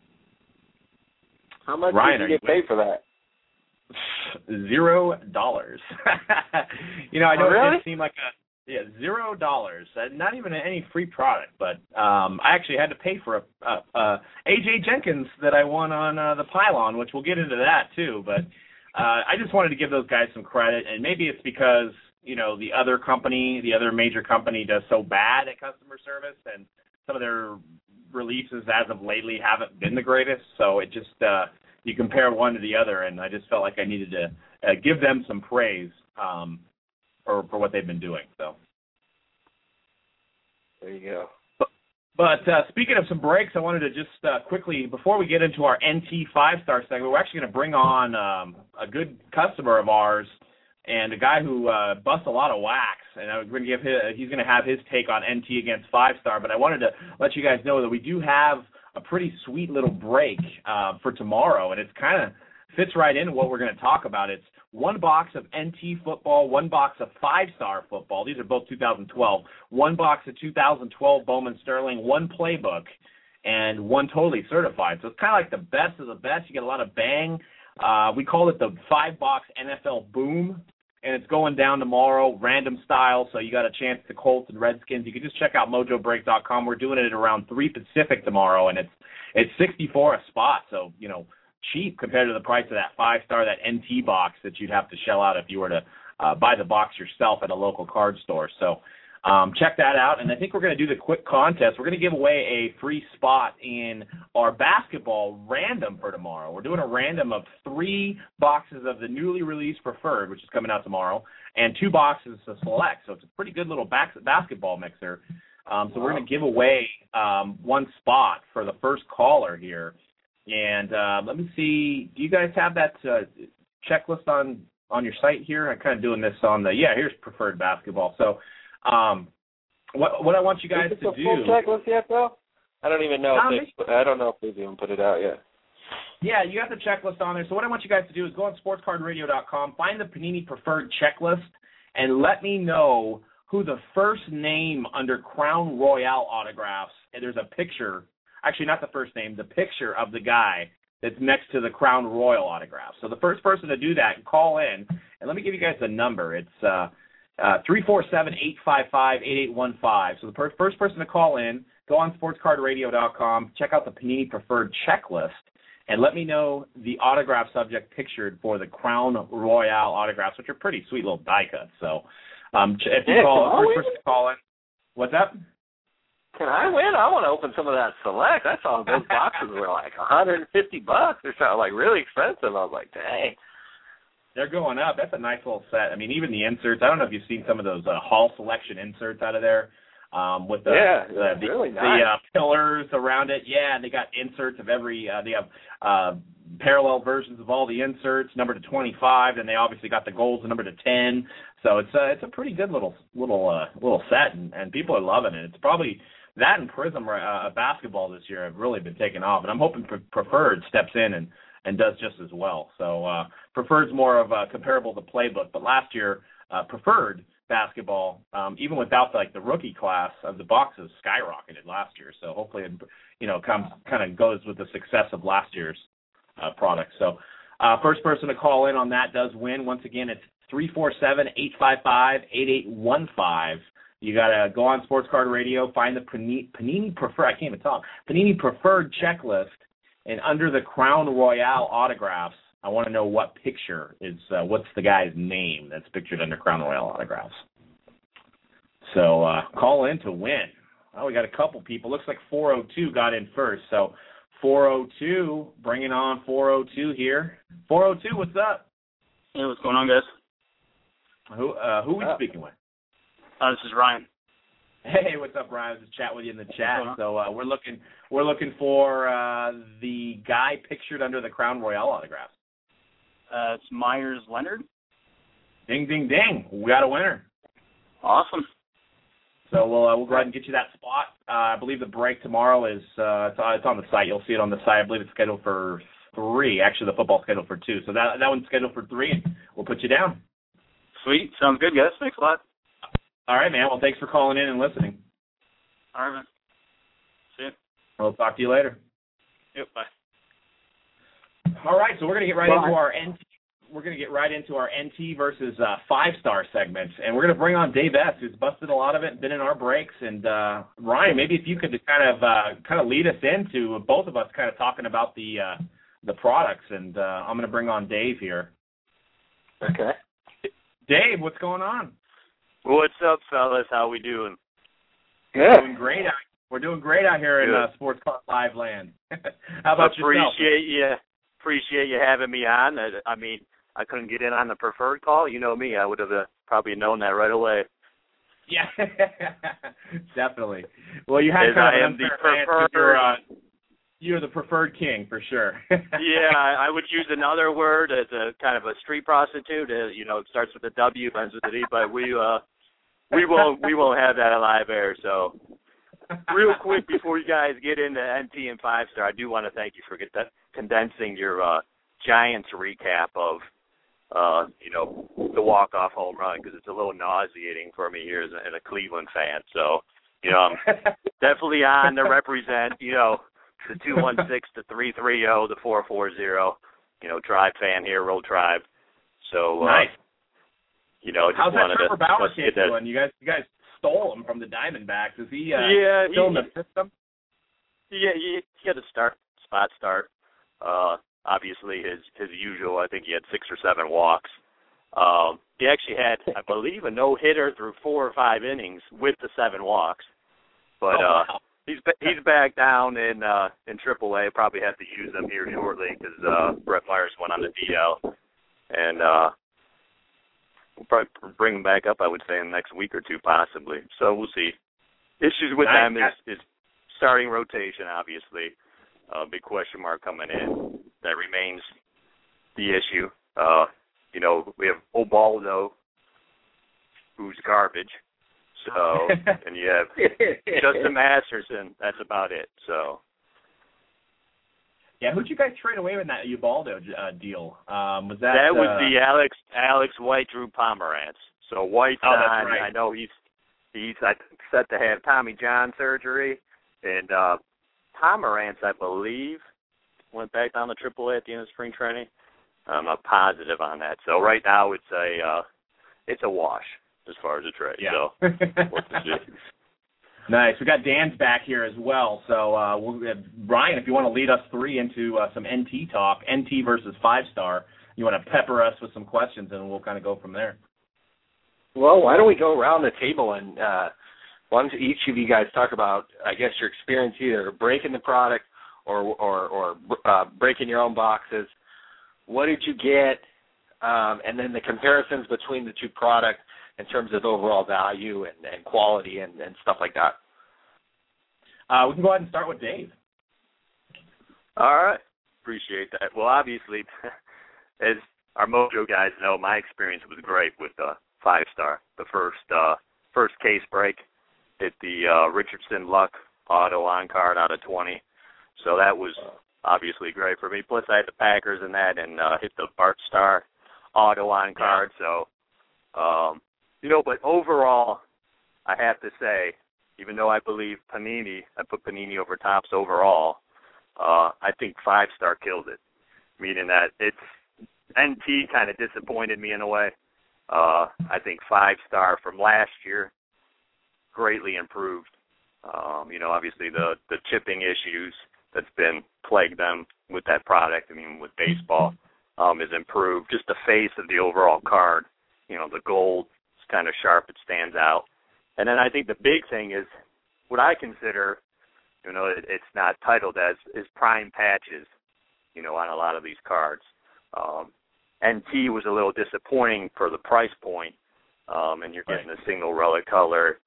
how much Ryan, did you get paid for that? $0. I know really? It seemed like $0. Not even any free product, but I actually had to pay for a AJ Jenkins that I won on the Pylon, which we'll get into that too. But I just wanted to give those guys some credit, and maybe it's because the other major company does so bad at customer service, and some of their releases as of lately haven't been the greatest. So it just you compare one to the other, and I just felt like I needed to give them some praise for what they've been doing. So there you go. But speaking of some breaks, I wanted to just quickly, before we get into our NT 5-star segment, we're actually going to bring on a good customer of ours and a guy who busts a lot of wax. And he's going to have his take on NT against 5-Star. But I wanted to let you guys know that we do have a pretty sweet little break for tomorrow, and it's kind of fits right into what we're going to talk about. It's 1 box of NT football, 1 box of 5-Star football. These are both 2012. 1 box of 2012 Bowman Sterling, 1 playbook, and 1 totally certified. So it's kind of like the best of the best. You get a lot of bang. We call it the 5-box NFL boom, and it's going down tomorrow, random style. So you got a chance to Colts and Redskins. You can just check out mojobreak.com. We're doing it at around 3 Pacific tomorrow, and it's $64 a spot. So, cheap compared to the price of that 5-Star, that NT box that you'd have to shell out if you were to buy the box yourself at a local card store. So check that out. And I think we're going to do the quick contest. We're going to give away a free spot in our basketball random for tomorrow. We're doing a random of 3 boxes of the newly released Preferred, which is coming out tomorrow, and 2 boxes of Select. So it's a pretty good little basketball mixer. So we're going to give away 1 spot for the first caller here. And let me see, do you guys have that checklist on your site here? I'm kind of doing this on here's Preferred Basketball. So what I want you guys to do. Is it the full checklist yet, though? I don't even know I don't know if they've even put it out yet. Yeah, you got the checklist on there. So what I want you guys to do is go on sportscardradio.com, find the Panini Preferred checklist, and let me know who the first name under Crown Royale autographs, and there's a picture. Actually, not the first name, the picture of the guy that's next to the Crown Royal autograph. So the first person to do that, call in, and let me give you guys the number. It's 347-855-8815. So the first person to call in, go on sportscardradio.com, check out the Panini Preferred checklist, and let me know the autograph subject pictured for the Crown Royale autographs, which are pretty sweet little die cuts. So if you first person to call in, what's up? Can I win? I want to open some of that Select. I saw those boxes were like $150 or something, like really expensive. I was like, dang. They're going up. That's a nice little set. I mean, even the inserts. I don't know if you've seen some of those Hall Selection inserts out of there with really nice. The pillars around it. Yeah, and they got inserts of every. They have parallel versions of all the inserts, number to 25, and they obviously got the golds, number to 10. So it's a pretty good little set, and people are loving it. It's probably. That and Prism basketball this year have really been taking off, and I'm hoping Preferred steps in and does just as well. So Preferred's more of comparable to Playbook, but last year Preferred basketball, even without the rookie class of the boxes, skyrocketed last year. So hopefully it kind of goes with the success of last year's product. So first person to call in on that does win. Once again, it's 347-855-8815. You got to go on Sports Card Radio, find the Panini Preferred, I can't even talk, Panini Preferred checklist, and under the Crown Royale autographs, I want to know what picture is, what's the guy's name that's pictured under Crown Royale autographs. So call in to win. Oh, we got a couple people. Looks like 402 got in first. So 402, bringing on 402 here. 402, what's up? Hey, what's going on, guys? Who are we speaking with? This is Ryan. Hey, what's up, Ryan? I was just chatting with you in the chat. So we're looking for the guy pictured under the Crown Royale autographs. It's Myers Leonard. Ding, ding, ding! We got a winner. Awesome. So we'll go ahead and get you that spot. I believe the break tomorrow is it's on the site. You'll see it on the site. I believe it's scheduled for 3. Actually, the football's scheduled for 2. So that one's scheduled for 3, and we'll put you down. Sweet. Sounds good, guys. Thanks a lot. All right, man. Well, thanks for calling in and listening. All right, man. See you. We'll talk to you later. Yep, bye. All right, so we're gonna get right into our NT. We're gonna get right into our NT versus 5-Star segment, and we're gonna bring on Dave S., who's busted a lot of it and been in our breaks. And Ryan, maybe if you could kind of lead us into both of us kind of talking about the products, and I'm gonna bring on Dave here. Okay. Dave, what's going on? What's up, fellas? How we doing? Good. We're doing great out here in Sports Car Live land. How about yourself? Appreciate you having me on. I mean, I couldn't get in on the Preferred call. You know me. I would have probably known that right away. Yeah, definitely. Well, you had kind of an unfair advantage. You're the preferred king for sure. Yeah, I would use another word as a kind of a street prostitute. It starts with a W, ends with an E, but we won't have that on live air. So, real quick before you guys get into NT and 5-star, I do want to thank you for condensing your Giants recap of the walk-off home run, because it's a little nauseating for me here as a Cleveland fan. So, I'm definitely on to represent, the 216, the 330, the 440, Tribe fan here, Roll Tribe. So, nice. Just how's that wanted Trevor Bauer kid that doing? You guys stole him from the Diamondbacks. Is he still in the system? Yeah, he had a spot start. Obviously, his usual, I think he had 6 or 7 walks. He actually had, I believe, a no-hitter through 4 or 5 innings with the 7 walks. But wow. He's back down in AAA. Probably have to use him here shortly because Brett Myers went on the DL. And we'll probably bring him back up, I would say, in the next week or 2 possibly. So we'll see. Issues with them is starting rotation, obviously. Big question mark coming in. That remains the issue. We have Obaldo, who's garbage. So, and you have Justin Masterson. That's about it. So. Yeah, who'd you guys trade away with that Ubaldo deal? Was that? That was the Alex White, Drew Pomerantz. So White's on. Right. I know he's set to have Tommy John surgery, and Pomerantz, I believe, went back down to AAA at the end of spring training. I'm not positive on that. So right now it's a wash as far as a trade. Yeah. So we'll see. Nice. We got Dan's back here as well. So Ryan, if you want to lead us 3 into some NT talk, NT versus 5-star, you want to pepper us with some questions, and we'll kind of go from there. Well, why don't we go around the table and why don't each of you guys talk about, I guess, your experience either breaking the product or breaking your own boxes. What did you get? And then the comparisons between the 2 products in terms of overall value and quality and stuff like that. We can go ahead and start with Dave. All right. Appreciate that. Well, obviously, as our Mojo guys know, my experience was great with the 5-star. The first case break hit the Richardson Luck auto on card out of 20. So that was obviously great for me. Plus, I had the Packers in that and hit the Bart Starr auto on card. So, but overall, I have to say, even though I believe Panini, I put Panini over Topps overall, I think 5-star killed it, meaning that it's NT kind of disappointed me in a way. I think 5-star from last year greatly improved. Obviously the chipping issues that's been plagued them with that product, with baseball, is improved. Just the face of the overall card, the gold is kind of sharp, it stands out. And then I think the big thing is what I consider, it's not titled as, is prime patches, on a lot of these cards. NT was a little disappointing for the price point, and you're getting a single relic color.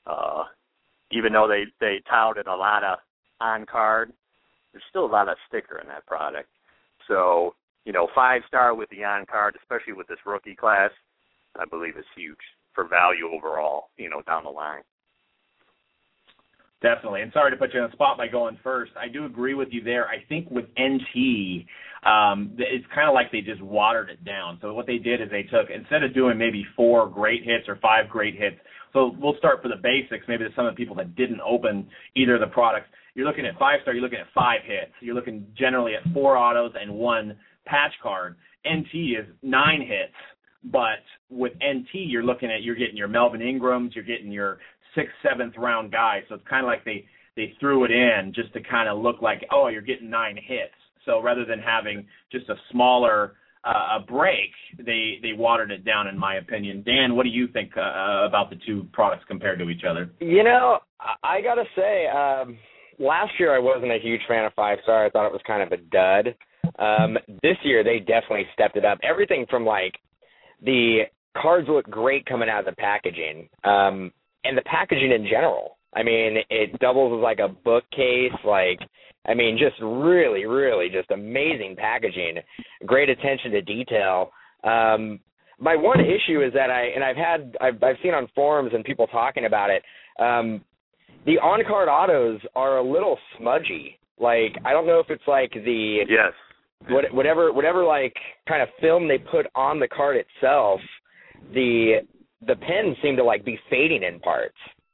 Even though they touted a lot of on-card, there's still a lot of sticker in that product. So, 5-star with the on-card, especially with this rookie class, I believe is huge for value overall, down the line. Definitely. And sorry to put you on the spot by going first. I do agree with you there. I think with NT, it's kind of like they just watered it down. So what they did is they took, instead of doing maybe 4 great hits or 5 great hits, so we'll start for the basics. Maybe there's some of the people that didn't open either of the products. You're looking at 5-star, you're looking at 5 hits. You're looking generally at 4 autos and 1 patch card. NT is 9 hits, but with NT, you're getting your Melvin Ingrams, you're getting your 6th, 7th round guys. So it's kind of like they threw it in just to kind of look like, oh, you're getting 9 hits. So rather than having just a smaller a break, they watered it down, in my opinion. Dan, what do you think about the 2 products compared to each other? I got to say, last year I wasn't a huge fan of 5-star. I thought it was kind of a dud. This year they definitely stepped it up. Everything from, the cards look great coming out of the packaging, and the packaging in general. I mean, it doubles as like a bookcase, like, I mean, just really, really just amazing packaging, great attention to detail. My one issue is that I've seen on forums and people talking about it, the on-card autos are a little smudgy. Like, I don't know if it's like the whatever like kind of film they put on the card itself, the pens seem to like be fading in parts.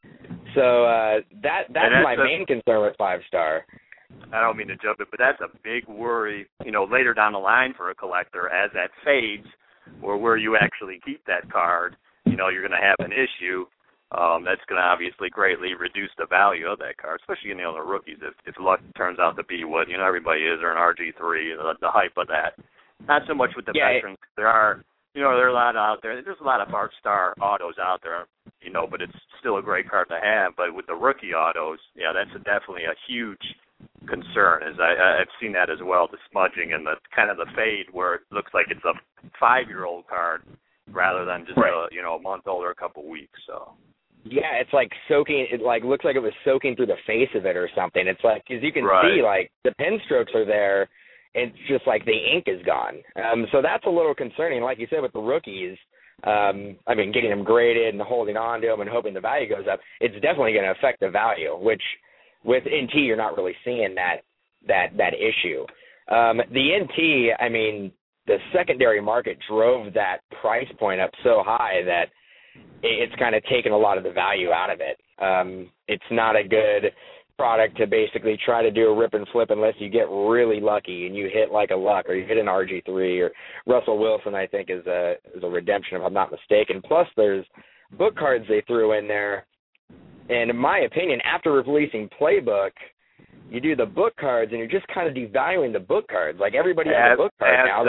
So that's my main concern with 5-star. I don't mean to jump it, but that's a big worry, later down the line for a collector as that fades, or where you actually keep that card, you're going to have an issue. That's going to obviously greatly reduce the value of that card, especially the rookies. If luck turns out to be what everybody is, or an RG3, the hype of that. Not so much with the veterans. There are a lot out there. There's a lot of 5-star autos out there, but it's still a great card to have. But with the rookie autos, that's definitely a huge concern. I've seen that as well, the smudging and the kind of the fade where it looks like it's a 5-year-old card rather than just a month old or a couple weeks. So. Yeah, it's like soaking. It like looks like it was soaking through the face of it or something. It's like, because you can see like the pen strokes are there. It's just like the ink is gone. So that's a little concerning. Like you said, with the rookies, I mean, getting them graded and holding on to them and hoping the value goes up, it's definitely going to affect the value, which with NT you're not really seeing that issue. The NT, I mean, the secondary market drove that price point up so high that it's kind of taken a lot of the value out of it. It's not a good product to basically try to do a rip and flip unless you get really lucky and you hit like a luck, or you hit an RG3 or Russell Wilson, I think is a redemption if I'm not mistaken. Plus there's book cards they threw in there. And in my opinion, after releasing Playbook, you do the book cards and you're just kind of devaluing the book cards. Like everybody has a book card now.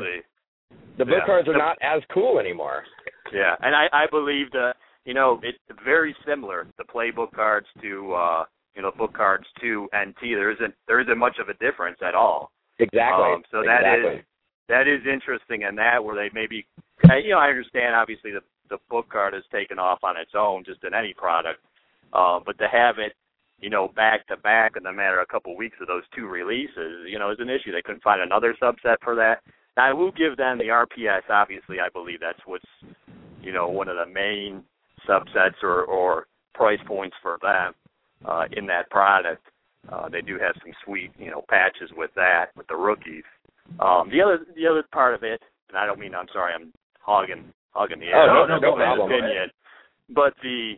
The book cards are not as cool anymore. Yeah, and I believe that, it's very similar, the Playbook cards to book cards to NT. There isn't much of a difference at all. Exactly. So that is interesting in that, where they maybe, I understand obviously the book card is taken off on its own just in any product, but to have it, back to back in the matter of a couple of weeks of those two releases, is an issue. They couldn't find another subset for that. Now, I will give them the RPS. Obviously, I believe that's what's, one of the main subsets or price points for them. In that product, they do have some sweet, patches with that, with the rookies. The other part of it, and I don't mean, I'm sorry, I'm hogging the air. No problem. Opinion, but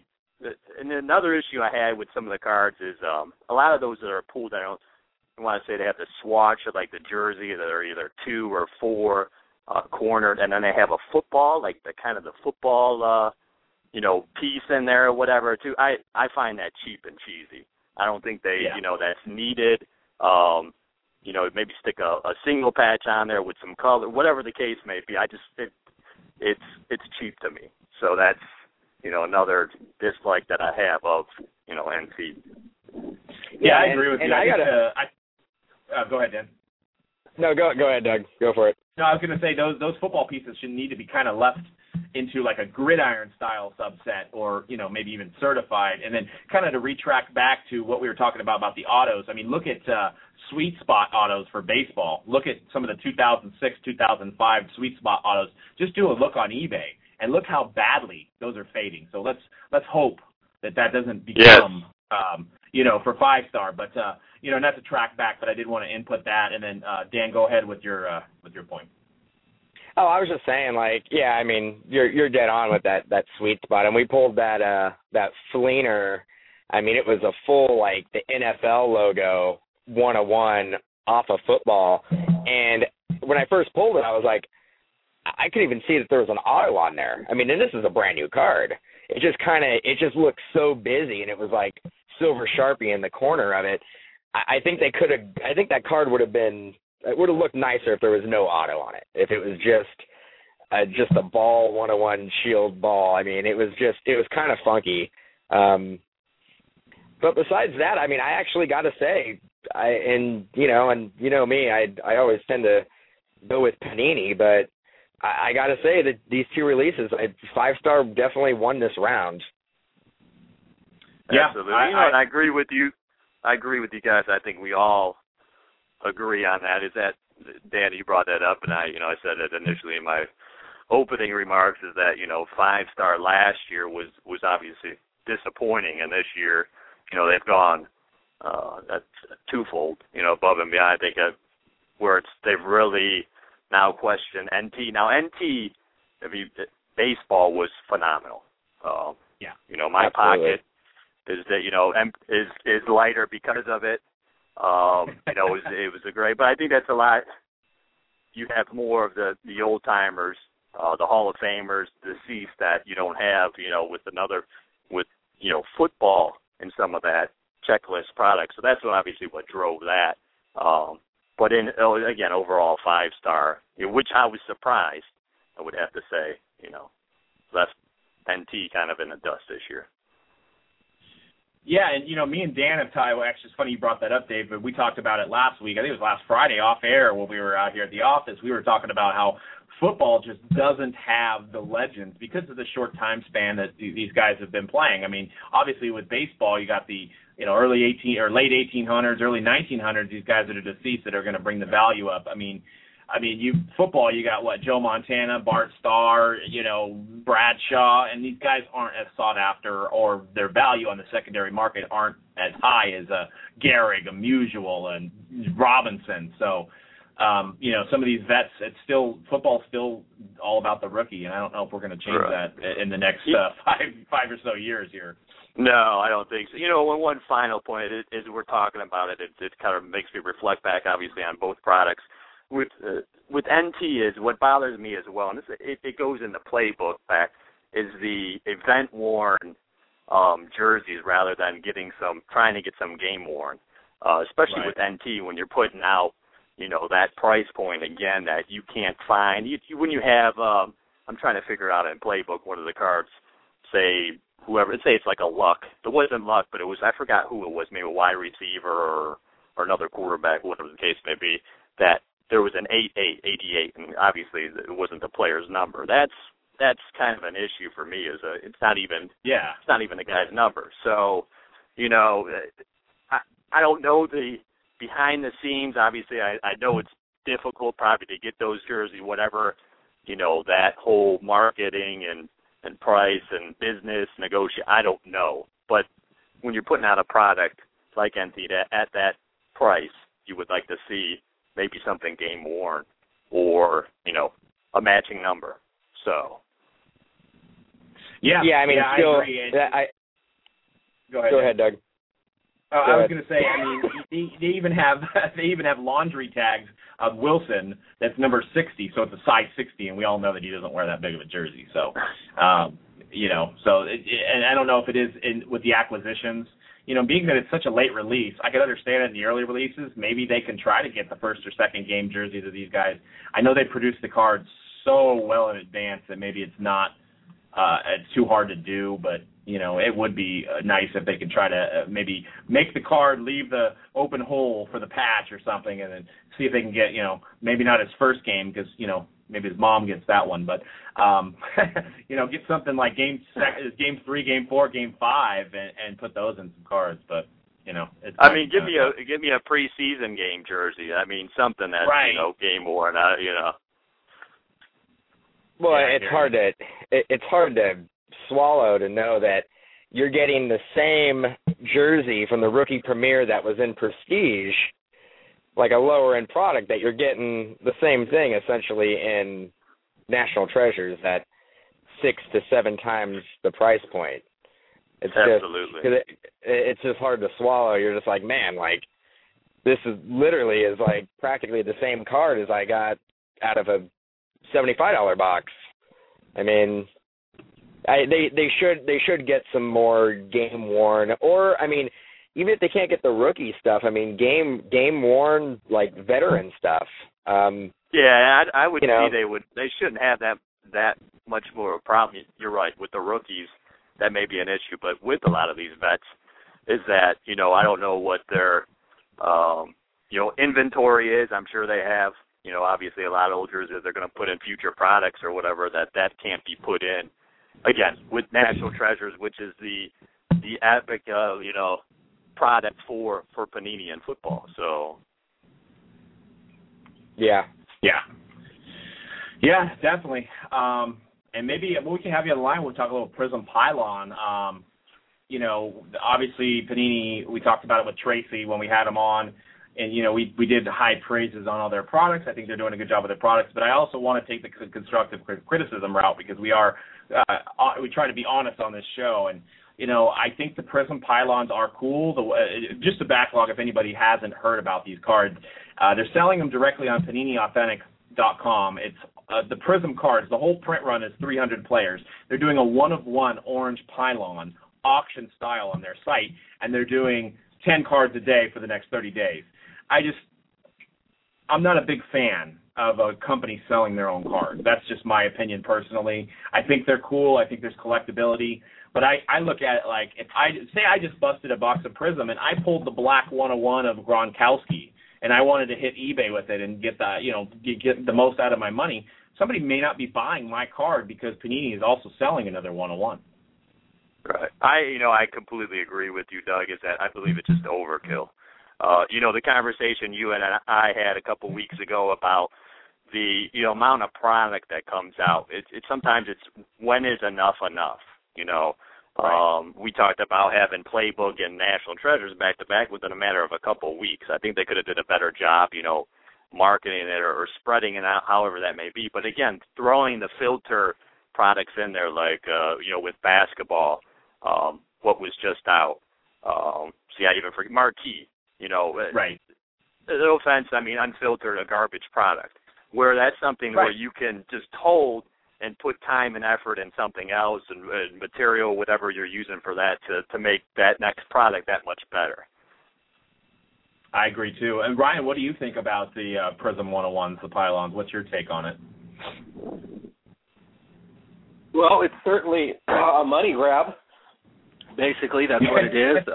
and another issue I had with some of the cards is a lot of those that are pulled, I don't want to say they have the swatch of like the jersey that are either 2 or 4 cornered, and then they have a football, like the kind of the football piece in there or whatever too. I find that cheap and cheesy. I don't think that's needed. Maybe stick a single patch on there with some color, whatever the case may be. It's cheap to me. So that's, another dislike that I have of, NT. Yeah, I agree with you. Go ahead, Dan. No, go ahead, Doug. Go for it. No, I was going to say those football pieces should need to be kind of left into like a gridiron style subset, or maybe even certified, and then kind of to retract back to what we were talking about the autos. I mean, look at sweet spot autos for baseball. Look at some of the 2006, 2005 sweet spot autos. Just do a look on eBay and look how badly those are fading. So let's hope that doesn't become for 5-star. But not to track back, but I did want to input that. And then Dan, go ahead with your point. Oh, I was just saying, like, yeah, I mean, you're dead on with that sweet spot, and we pulled that Fleener. I mean, it was a full, like, the NFL logo 101 off of football, and when I first pulled it, I was like, I couldn't even see that there was an auto on there. I mean, and this is a brand new card. It just looked so busy, and it was like silver Sharpie in the corner of it. I think that card would have looked nicer if there was no auto on it. If it was just a ball 101 shield ball. I mean, it was kind of funky. But besides that, I mean, I actually got to say, me, I always tend to go with Panini, but I got to say that these two releases, 5-star definitely won this round. Yeah, absolutely. And I agree with you. I agree with you guys. I think we all agree on that. Is that, Danny, you brought that up, and I said it initially in my opening remarks, is that, 5-star last year was obviously disappointing, and this year, they've gone that's twofold, above and beyond. I think where they've really now questioned NT. Now NT, baseball was phenomenal. My Absolutely. pocket is that is lighter because of it. It was a great, but I think that's a lot. You have more of the old timers, the Hall of Famers, deceased, that you don't have, with football and some of that checklist products. So that's obviously what drove that. But again, overall 5-star, which I was surprised, I would have to say, left NT kind of in the dust this year. Yeah, and, me and Dan have talked, actually, it's funny you brought that up, Dave, but we talked about it last week. I think it was last Friday off air when we were out here at the office. We were talking about how football just doesn't have the legends because of the short time span that these guys have been playing. I mean, obviously with baseball, you got the late 1800s, early 1900s, these guys that are deceased that are going to bring the value up. Football, you got Joe Montana, Bart Starr, Bradshaw, and these guys aren't as sought after, or their value on the secondary market aren't as high as a Gehrig, a Musial, and Robinson. So, some of these vets, football's still all about the rookie, and I don't know if we're going to change that in the next 5 or so years here. No, I don't think so. One final point is we're talking about it. It kind of makes me reflect back, obviously, on both products. With NT is what bothers me as well, and it goes in the playbook back, is the event worn jerseys rather than trying to get some game worn, especially with NT when you're putting out that price point again that you can't find. When you have I'm trying to figure out in playbook one of the cards, say it's like a Luck. It wasn't Luck, but it was, I forgot who it was, maybe a wide receiver or another quarterback, whatever the case may be, that there was an 88, and obviously it wasn't the player's number. That's kind of an issue for me. It's not even the guy's number. So, I don't know the behind the scenes. Obviously, I know it's difficult probably to get those jerseys, whatever, that whole marketing and price and business negotiation. I don't know, but when you're putting out a product like NT at that price, you would like to see maybe something game worn or, a matching number. So. Yeah, I agree. Go ahead, Doug. I was going to say, they even have laundry tags of Wilson that's number 60, so it's a size 60, and we all know that he doesn't wear that big of a jersey. So, and I don't know if it is with the acquisitions. Being that it's such a late release, I could understand it in the early releases. Maybe they can try to get the first or second game jerseys of these guys. I know they produce the cards so well in advance that maybe it's not it's too hard to do, but it would be nice if they could try to maybe make the card leave the open hole for the patch or something, and then see if they can get maybe not his first game because maybe his mom gets that one, but get something like game 3, game 4, game 5, and put those in some cards. But it's give me a preseason game jersey. Something that's game worn. Well, it's hard to swallow to know that you're getting the same jersey from the rookie premier that was in Prestige, like a lower end product, that you're getting the same thing essentially in National Treasures at 6 to 7 times the price point. Absolutely. It's just hard to swallow. You're just like, man, this is literally practically the same card as I got out of a $75 box. They should get some more game worn, or even if they can't get the rookie stuff, game worn veteran stuff. I would see they shouldn't have that much more of a problem. You're right, with the rookies that may be an issue, but with a lot of these vets is that I don't know what their inventory is. I'm sure they have obviously a lot of old jerseys they're going to put in future products or whatever that can't be put in. Again, with National Treasures, which is the the epic, product for Panini and football. So. Yeah, definitely. And maybe we can have you on the line. We'll talk a little Prism Pylon. Obviously Panini. We talked about it with Tracy when we had him on, and we did high praises on all their products. I think they're doing a good job with their products. But I also want to take the constructive criticism route, because we try to be honest on this show. And I think the Prism Pylons are cool. Just the backlog, if anybody hasn't heard about these cards, they're selling them directly on PaniniAuthentic.com. It's the Prism cards. The whole print run is 300 players. They're doing a 1-of-1 orange Pylon auction style on their site, and they're doing 10 cards a day for the next 30 days. I'm not a big fan of a company selling their own cards. That's just my opinion personally. I think they're cool. I think there's collectability. But I look at it like, if I just busted a box of Prism and I pulled the black 1-of-1 of Gronkowski, and I wanted to hit eBay with it and get the most out of my money, somebody may not be buying my card because Panini is also selling another 1-of-1. Right. I completely agree with you, Doug, is that I believe it's just overkill. The conversation you and I had a couple weeks ago about the amount of product that comes out. Sometimes it's when is enough enough, Right. We talked about having Playbook and National Treasures back to back within a matter of a couple of weeks. I think they could have did a better job, marketing it or spreading it out, however that may be. But again, throwing the filter products in there, like with basketball, what was just out. I even forget Marquee. Right. No offense, unfiltered, a garbage product. Where that's something right. where you can just hold and put time and effort in something else and material, whatever you're using for that, to make that next product that much better. I agree, too. And, Ryan, what do you think about the Prism 1-of-1s, the Pylons? What's your take on it? Well, it's certainly a money grab. Basically, that's what it is.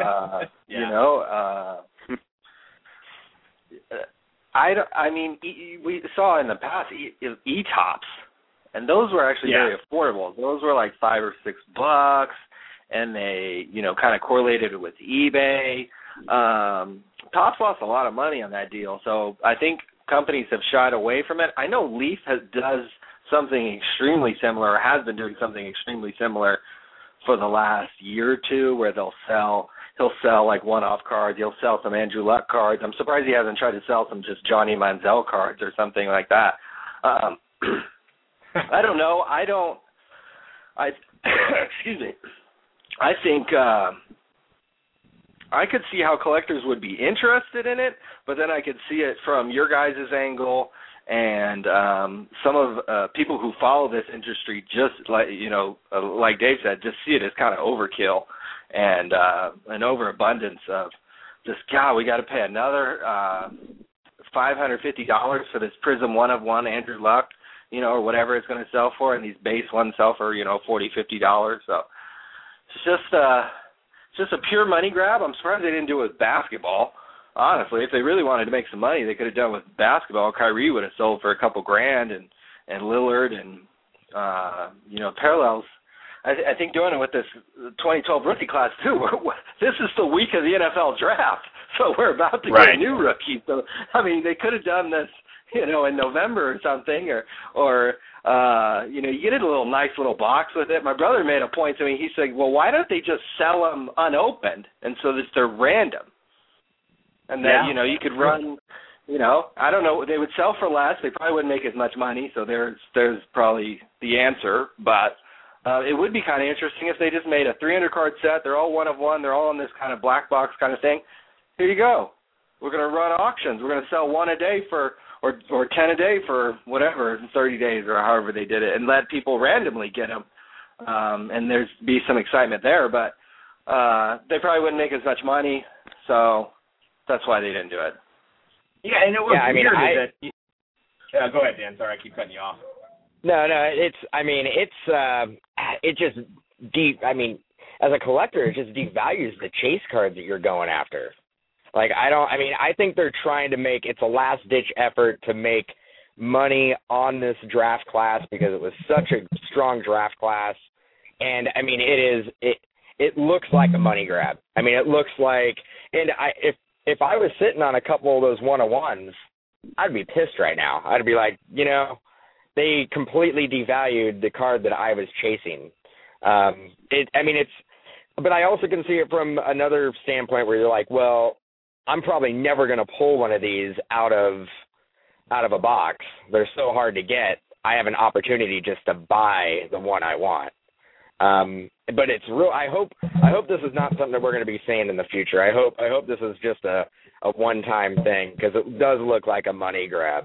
We saw in the past E-Tops, and those were actually very affordable. Those were like $5 or $6, and they, kind of correlated with eBay. Topps lost a lot of money on that deal, so I think companies have shied away from it. I know Leaf does something extremely similar, or has been doing something extremely similar for the last year or two, where he'll sell like one-off cards. He'll sell some Andrew Luck cards. I'm surprised he hasn't tried to sell some just Johnny Manziel cards or something like that. I don't know. Excuse me. I think I could see how collectors would be interested in it, but then I could see it from your guys' angle and some of people who follow this industry, just like like Dave said, just see it as kind of overkill and an overabundance of just, God, we got to pay another $550 for this Prism 1-of-1 Andrew Luck, or whatever it's going to sell for, and these base ones sell for $40, $50. So it's just a pure money grab. I'm surprised they didn't do it with basketball. Honestly, if they really wanted to make some money, they could have done it with basketball. Kyrie would have sold for a couple grand, and Lillard, and parallels. I think doing it with this 2012 rookie class too. This is the week of the NFL draft, so we're about to get a new rookie. So they could have done this, in November or something, or you get a nice little box with it. My brother made a point to me. He said, "Well, why don't they just sell them unopened, and so that they're random?" And then, you could run, I don't know, they would sell for less. They probably wouldn't make as much money, so there's probably the answer. But it would be kind of interesting if they just made a 300-card set. They're all 1-of-1. They're all in this kind of black box kind of thing. Here you go. We're going to run auctions. We're going to sell 1 a day or 10 a day for whatever, in 30 days or however they did it, and let people randomly get them. And there's be some excitement there, but they probably wouldn't make as much money, so that's why they didn't do it. Yeah, and it was weird that. Go ahead, Dan. Sorry, I keep cutting you off. No, it just as a collector, it just devalues the chase cards that you're going after. I think they're trying to it's a last-ditch effort to make money on this draft class because it was such a strong draft class. And, it looks like a money grab. I mean, it looks like, and if I was sitting on a couple of those 101s, I'd be pissed right now. I'd be like, they completely devalued the card that I was chasing. But I also can see it from another standpoint where you're like, well, I'm probably never going to pull one of these out of a box. They're so hard to get. I have an opportunity just to buy the one I want. But it's real. I hope this is not something that we're going to be seeing in the future. I hope this is just a one-time thing, because it does look like a money grab.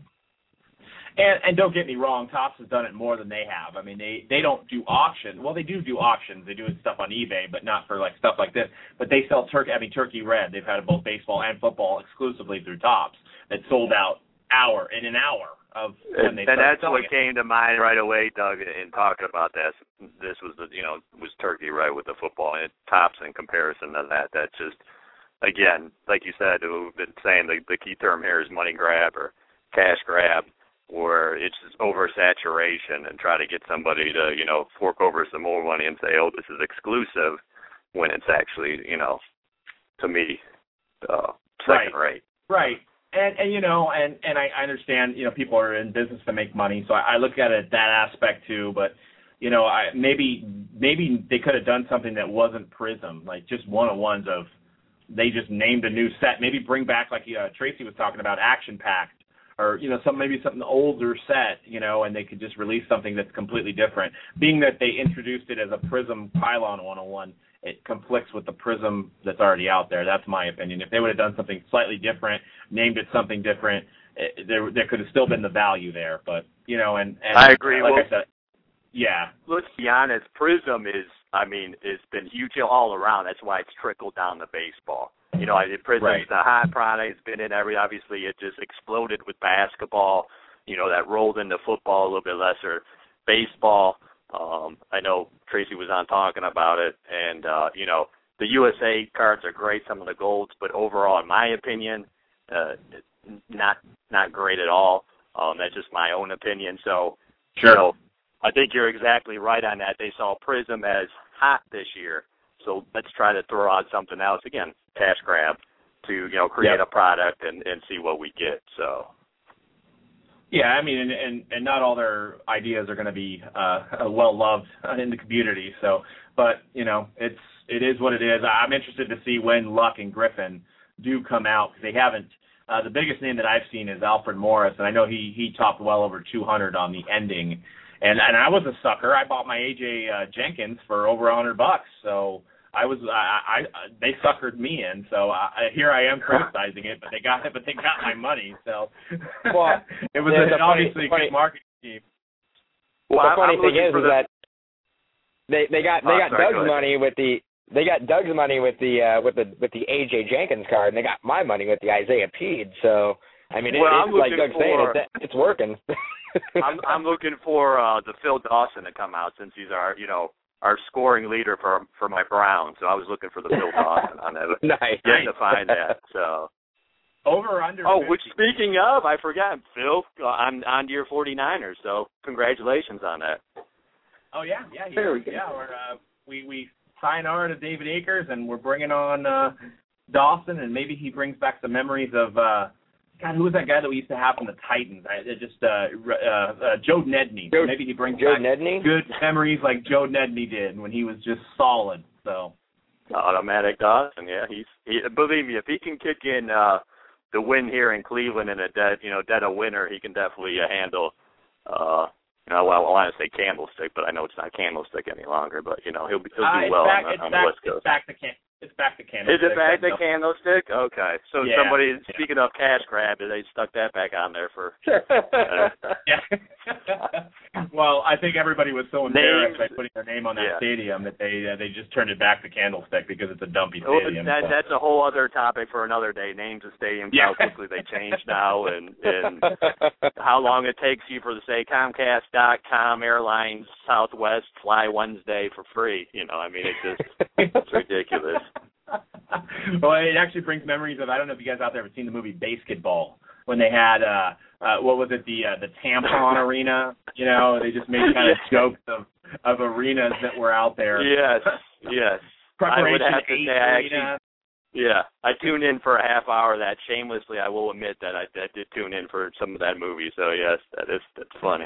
And don't get me wrong, Topps has done it more than they have. I mean, they don't do auctions. Well, they do auctions. They do stuff on eBay, but not for like stuff like this. But they sell Turkey Red. They've had both baseball and football exclusively through Topps that sold out in an hour of when they started. And that's what came to mind right away, Doug, in talking about this. This was was Turkey Red with the football and Topps in comparison to that. That's just, again, like you said, we've been saying the key term here is money grab or cash grab, where it's just oversaturation and try to get somebody to, fork over some more money and say, oh, this is exclusive, when it's actually, to me, second rate. Right. And I understand, people are in business to make money, so I look at it that aspect too, but, maybe they could have done something that wasn't Prism, like just one-on-ones of, they just named a new set, maybe bring back, like Tracy was talking about, Action Packed, or, something older set, and they could just release something that's completely different. Being that they introduced it as a Prism Pylon 101, it conflicts with the Prism that's already out there. That's my opinion. If they would have done something slightly different, named it something different, there could have still been the value there. But, and I agree. Like I said, yeah. Let's be honest, Prism it's been huge all around. That's why it's trickled down to baseball. Prism's a hot product. It's been in obviously it just exploded with basketball, that rolled into football, a little bit lesser baseball. I know Tracy was on talking about it, and, the USA cards are great, some of the golds, but overall, in my opinion, not great at all. That's just my own opinion. So, sure. I think you're exactly right on that. They saw Prism as hot this year, so let's try to throw out something else. Again, cash grab to, create a product and see what we get. So. Yeah, and not all their ideas are going to be well loved in the community. So, but it is what it is. I'm interested to see when Luck and Griffin do come out, because they haven't. The biggest name that I've seen is Alfred Morris, and I know he topped well over 200 on the ending. And I was a sucker. I bought my AJ Jenkins for over $100. So they suckered me in. So here I am criticizing it, but they got my money. So well, it was obviously a good marketing scheme. Well, the funny thing is that they got Doug's money with the AJ Jenkins card, and they got my money with the Isaiah Pede. So it's like Doug's saying, it's working. I'm looking for the Phil Dawson to come out, since he's our scoring leader for my Browns. So I was looking for the Phil Dawson on that. Nice. Getting to find that. So. Over under. Oh, which, speaking of, I forgot, Phil, I'm on to your 49ers. So congratulations on that. Oh yeah. We sayonara to David Akers, and we're bringing on Dawson, and maybe he brings back the memories of. God, who was that guy that we used to have from the Titans? Joe Nedney. Maybe he brings back good memories like Joe Nedney did when he was just solid. So automatic Dawson, yeah. He believe me, if he can kick in the win here in Cleveland in a dead of winter, he can definitely handle. I want to say Candlestick, but I know it's not Candlestick any longer. But he'll do well on the West Coast. It's back to Candlestick. Is it back to Candlestick? Okay. So somebody, speaking of cash grab, they stuck that back on there for... Yeah. Well, I think everybody was so embarrassed by putting their name on that stadium that they just turned it back to Candlestick because it's a dumpy stadium. That's a whole other topic for another day. Names of stadiums, how quickly they change now, and how long it takes you for, say, Comcast.com Airlines Southwest fly Wednesday for free. It's ridiculous. Well, it actually brings memories of, I don't know if you guys out there have seen the movie Basketball, when they had, what was it, the tampon arena, they just made kind of jokes of arenas that were out there. Yes. would preparation have to say I tuned in for a half hour of that. Shamelessly, I will admit that I did tune in for some of that movie. So yes, that's funny.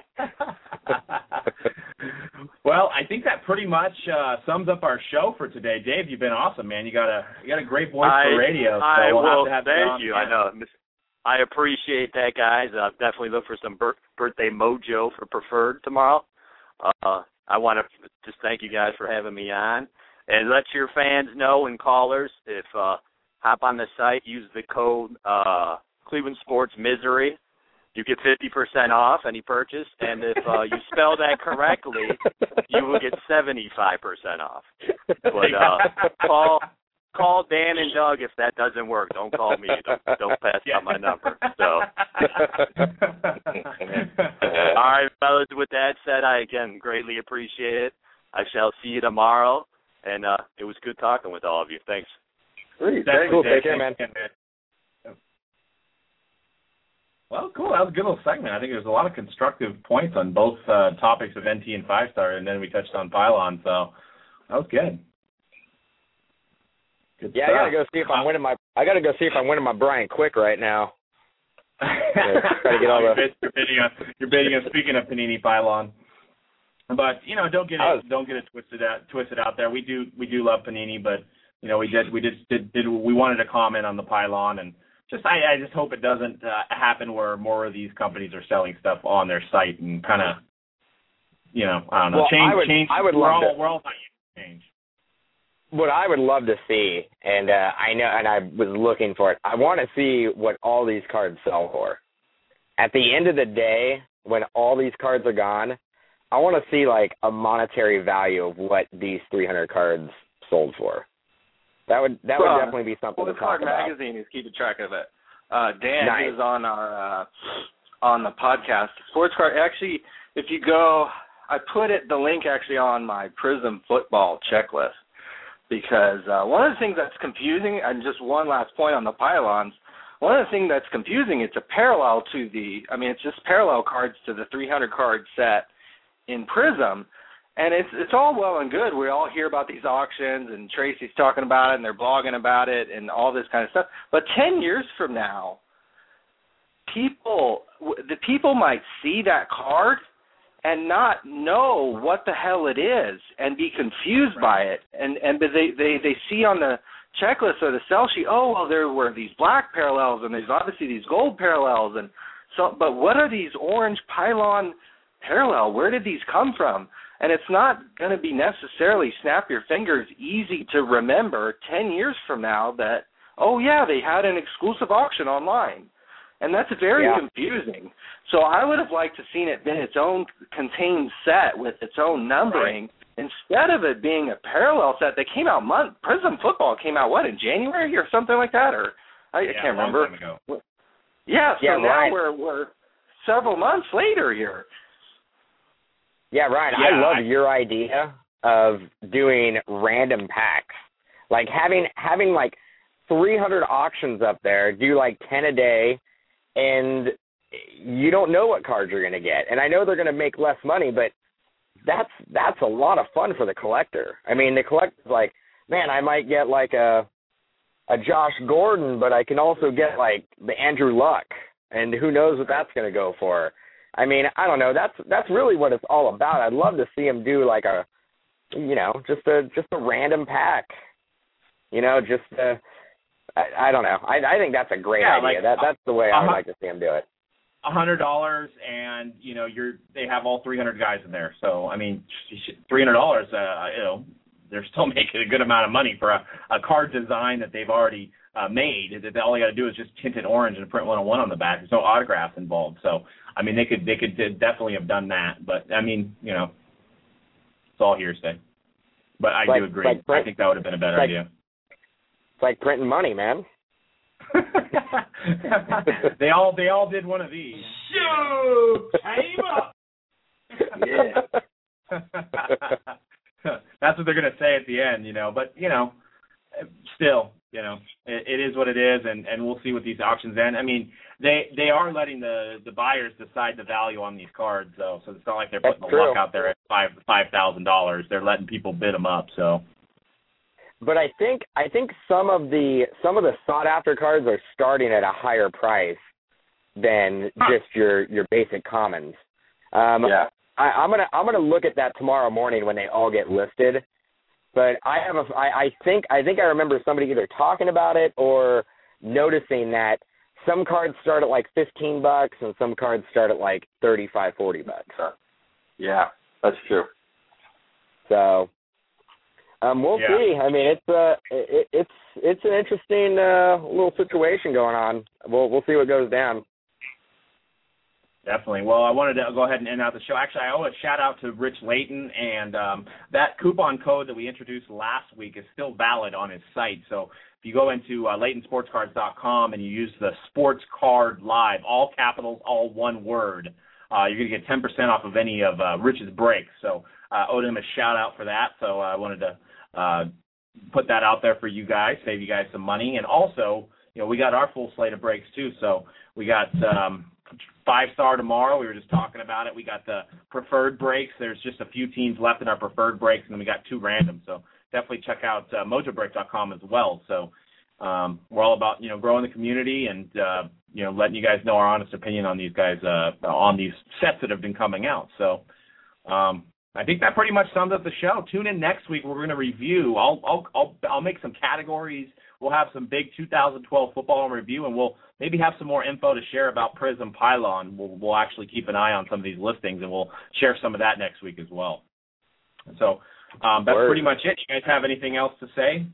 Well, I think that pretty much sums up our show for today. Dave, you've been awesome, man. You got a great voice for radio. So we'll have to have thank you. I know. I appreciate that, guys. Definitely look for some birthday mojo for Preferred tomorrow. I want to just thank you guys for having me on. And let your fans know and callers, if hop on the site, use the code Cleveland Sports Misery. You get 50% off any purchase. And if you spell that correctly, you will get 75% off. But call Dan and Doug if that doesn't work. Don't call me. Don't pass on my number. So, all right, fellas. With that said, I again greatly appreciate it. I shall see you tomorrow, and it was good talking with all of you. Thanks. Great. Cool. Take care, man. Well, cool. That was a good little segment. I think there's a lot of constructive points on both topics of NT and 5-star, and then we touched on Pylon. So that was good. Good stuff. I gotta go see if I'm winning my Brian Quick right now. Try to get all you're bidding on speaking of Panini Pylon. But don't get it twisted out there. We do love Panini, but we wanted to comment on the Pylon, and I just hope it doesn't happen where more of these companies are selling stuff on their site and kind of I don't know, change. I would love we're all not used to change. What I would love to see, and I know, and I was looking for it, I want to see what all these cards sell for. At the end of the day, when all these cards are gone, I want to see like a monetary value of what these 300 cards sold for. That would definitely be something to talk about. The Card Magazine is keeping track of it. Dan nice. is on our on the podcast. Sports Card. Actually, if you go, I put the link actually on my Prism football checklist. Because one of the things that's confusing, and just one last point on the Pylons, one of the things that's confusing, it's a parallel to it's just parallel cards to the 300 card set in Prism, and it's all well and good. We all hear about these auctions, and Tracy's talking about it, and they're blogging about it, and all this kind of stuff. But 10 years from now, the people might see that card and not know what the hell it is and be confused by it. And they see on the checklist or the sell sheet, there were these black parallels and there's obviously these gold parallels. And so, but what are these orange Pylon parallel? Where did these come from? And it's not going to be necessarily snap your fingers easy to remember 10 years from now that, they had an exclusive auction online. And that's very confusing. So I would have liked to seen it been its own contained set with its own numbering instead of it being a parallel set that came out Prism Football came out, in January or something like that? Or I can't remember. A long time ago. Now we're several months later here. Yeah, Ryan, I love your idea of doing random packs. Like having like 300 auctions up there, do like 10 a day, and you don't know what cards you're going to get. And I know they're going to make less money, but that's a lot of fun for the collector. I mean, the collector's like, man, I might get like a Josh Gordon, but I can also get like the Andrew Luck, and who knows what that's going to go for. I mean, I don't know. That's really what it's all about. I'd love to see him do like just a random pack. I don't know. I think that's a great idea. That's the way I would like to see him do it. $100, and they have all 300 guys in there. So I mean, $300. They're still making a good amount of money for a card design that they've already made. All they got to do is just tint it orange and print 101 on the back. There's no autographs involved. So I mean, they could definitely have done that. But I mean, it's all hearsay. But I do agree. I think that would have been a better idea. It's like printing money, man. They all did one of these. Show came up. Yeah. That's what they're gonna say at the end, But still, it is what it is, and we'll see what these auctions end. I mean, they are letting the buyers decide the value on these cards, though. So it's not like they're putting the luck out there at $5,000. They're letting people bid them up. So. But I think some of the sought after cards are starting at a higher price than just your basic commons. Yeah. I'm gonna look at that tomorrow morning when they all get listed. But I think I remember somebody either talking about it or noticing that some cards start at like $15 and some cards start at like $35-$40. Yeah, that's true. So we'll see. I mean, it's an interesting little situation going on. We'll see what goes down. Definitely. Well, I wanted to go ahead and end out the show. Actually, I owe a shout-out to Rich Layton, and that coupon code that we introduced last week is still valid on his site. So if you go into LaytonSportsCards.com and you use the Sports Card Live, all capitals, all one word, you're going to get 10% off of any of Rich's breaks. So I owed him a shout-out for that, so I wanted to put that out there for you guys, save you guys some money. And also, we got our full slate of breaks, too. So we got 5-star tomorrow. We were just talking about it. We got the preferred breaks. There's just a few teams left in our preferred breaks, and then we got 2 random. So definitely check out MojoBreak.com as well. So we're all about growing the community and letting you guys know our honest opinion on these guys on these sets that have been coming out. So I think that pretty much sums up the show. Tune in next week. We're going to review. I'll make some categories. We'll have some big 2012 football in review, and we'll maybe have some more info to share about Prism Pylon. We'll actually keep an eye on some of these listings, and we'll share some of that next week as well. So that's pretty much it. You guys have anything else to say?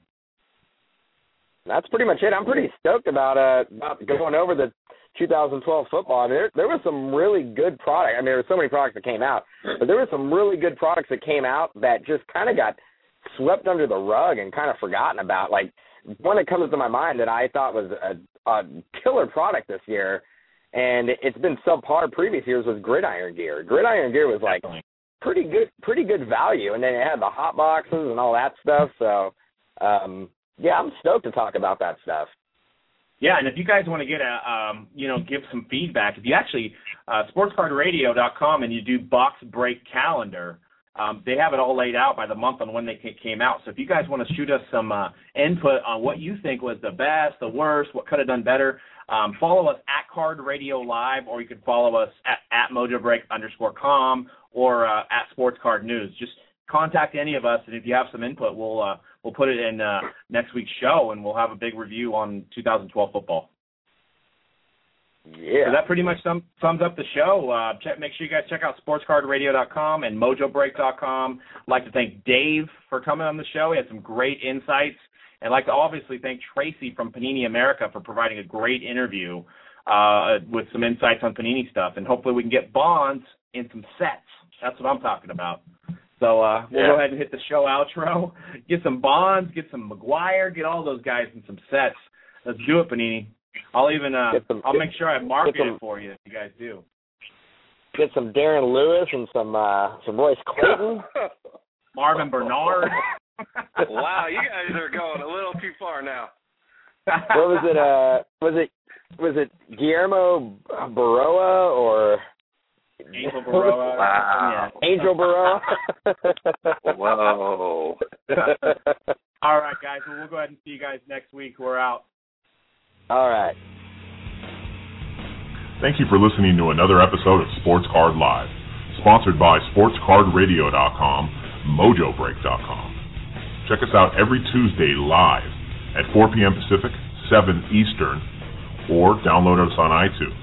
That's pretty much it. I'm pretty stoked about going over the 2012 football. I mean, there was some really good product. I mean, there were so many products that came out, but there were some really good products that came out that just kind of got swept under the rug and kind of forgotten about. Like, one that comes to my mind that I thought was a killer product this year, and it's been subpar previous years, was Gridiron Gear. Gridiron Gear was like pretty good value, and then it had the hot boxes and all that stuff. So, yeah, I'm stoked to talk about that stuff. Yeah, and if you guys want to get give some feedback, if you actually sportscardradio.com and you do box break calendar, they have it all laid out by the month on when they came out. So if you guys want to shoot us some input on what you think was the best, the worst, what could have done better, follow us at Card Radio Live, or you can follow us at MojoBreak_com or at Sports Card News. Just contact any of us, and if you have some input, we'll put it in next week's show, and we'll have a big review on 2012 football. Yeah. So that pretty much sums up the show. Make sure you guys check out sportscardradio.com and mojobreak.com. I'd like to thank Dave for coming on the show. He had some great insights. And I'd like to obviously thank Tracy from Panini America for providing a great interview with some insights on Panini stuff. And hopefully we can get Bonds in some sets. That's what I'm talking about. So we'll go ahead and hit the show outro. Get some Bonds, get some McGuire, get all those guys in some sets. Let's do it, Panini. I'll make sure I market it for you if you guys do. Get some Darren Lewis and some Royce Clayton. Marvin Bernard. Wow, you guys are going a little too far now. What was it? Was it Guillermo Baroa or Angel Baroa? Wow. Yeah. Angel Baroa. Whoa. All right, guys. Well, we'll go ahead and see you guys next week. We're out. All right. Thank you for listening to another episode of Sports Card Live, sponsored by SportsCardRadio.com, MojoBreak.com. Check us out every Tuesday live at 4 p.m. Pacific, 7 Eastern, or download us on iTunes.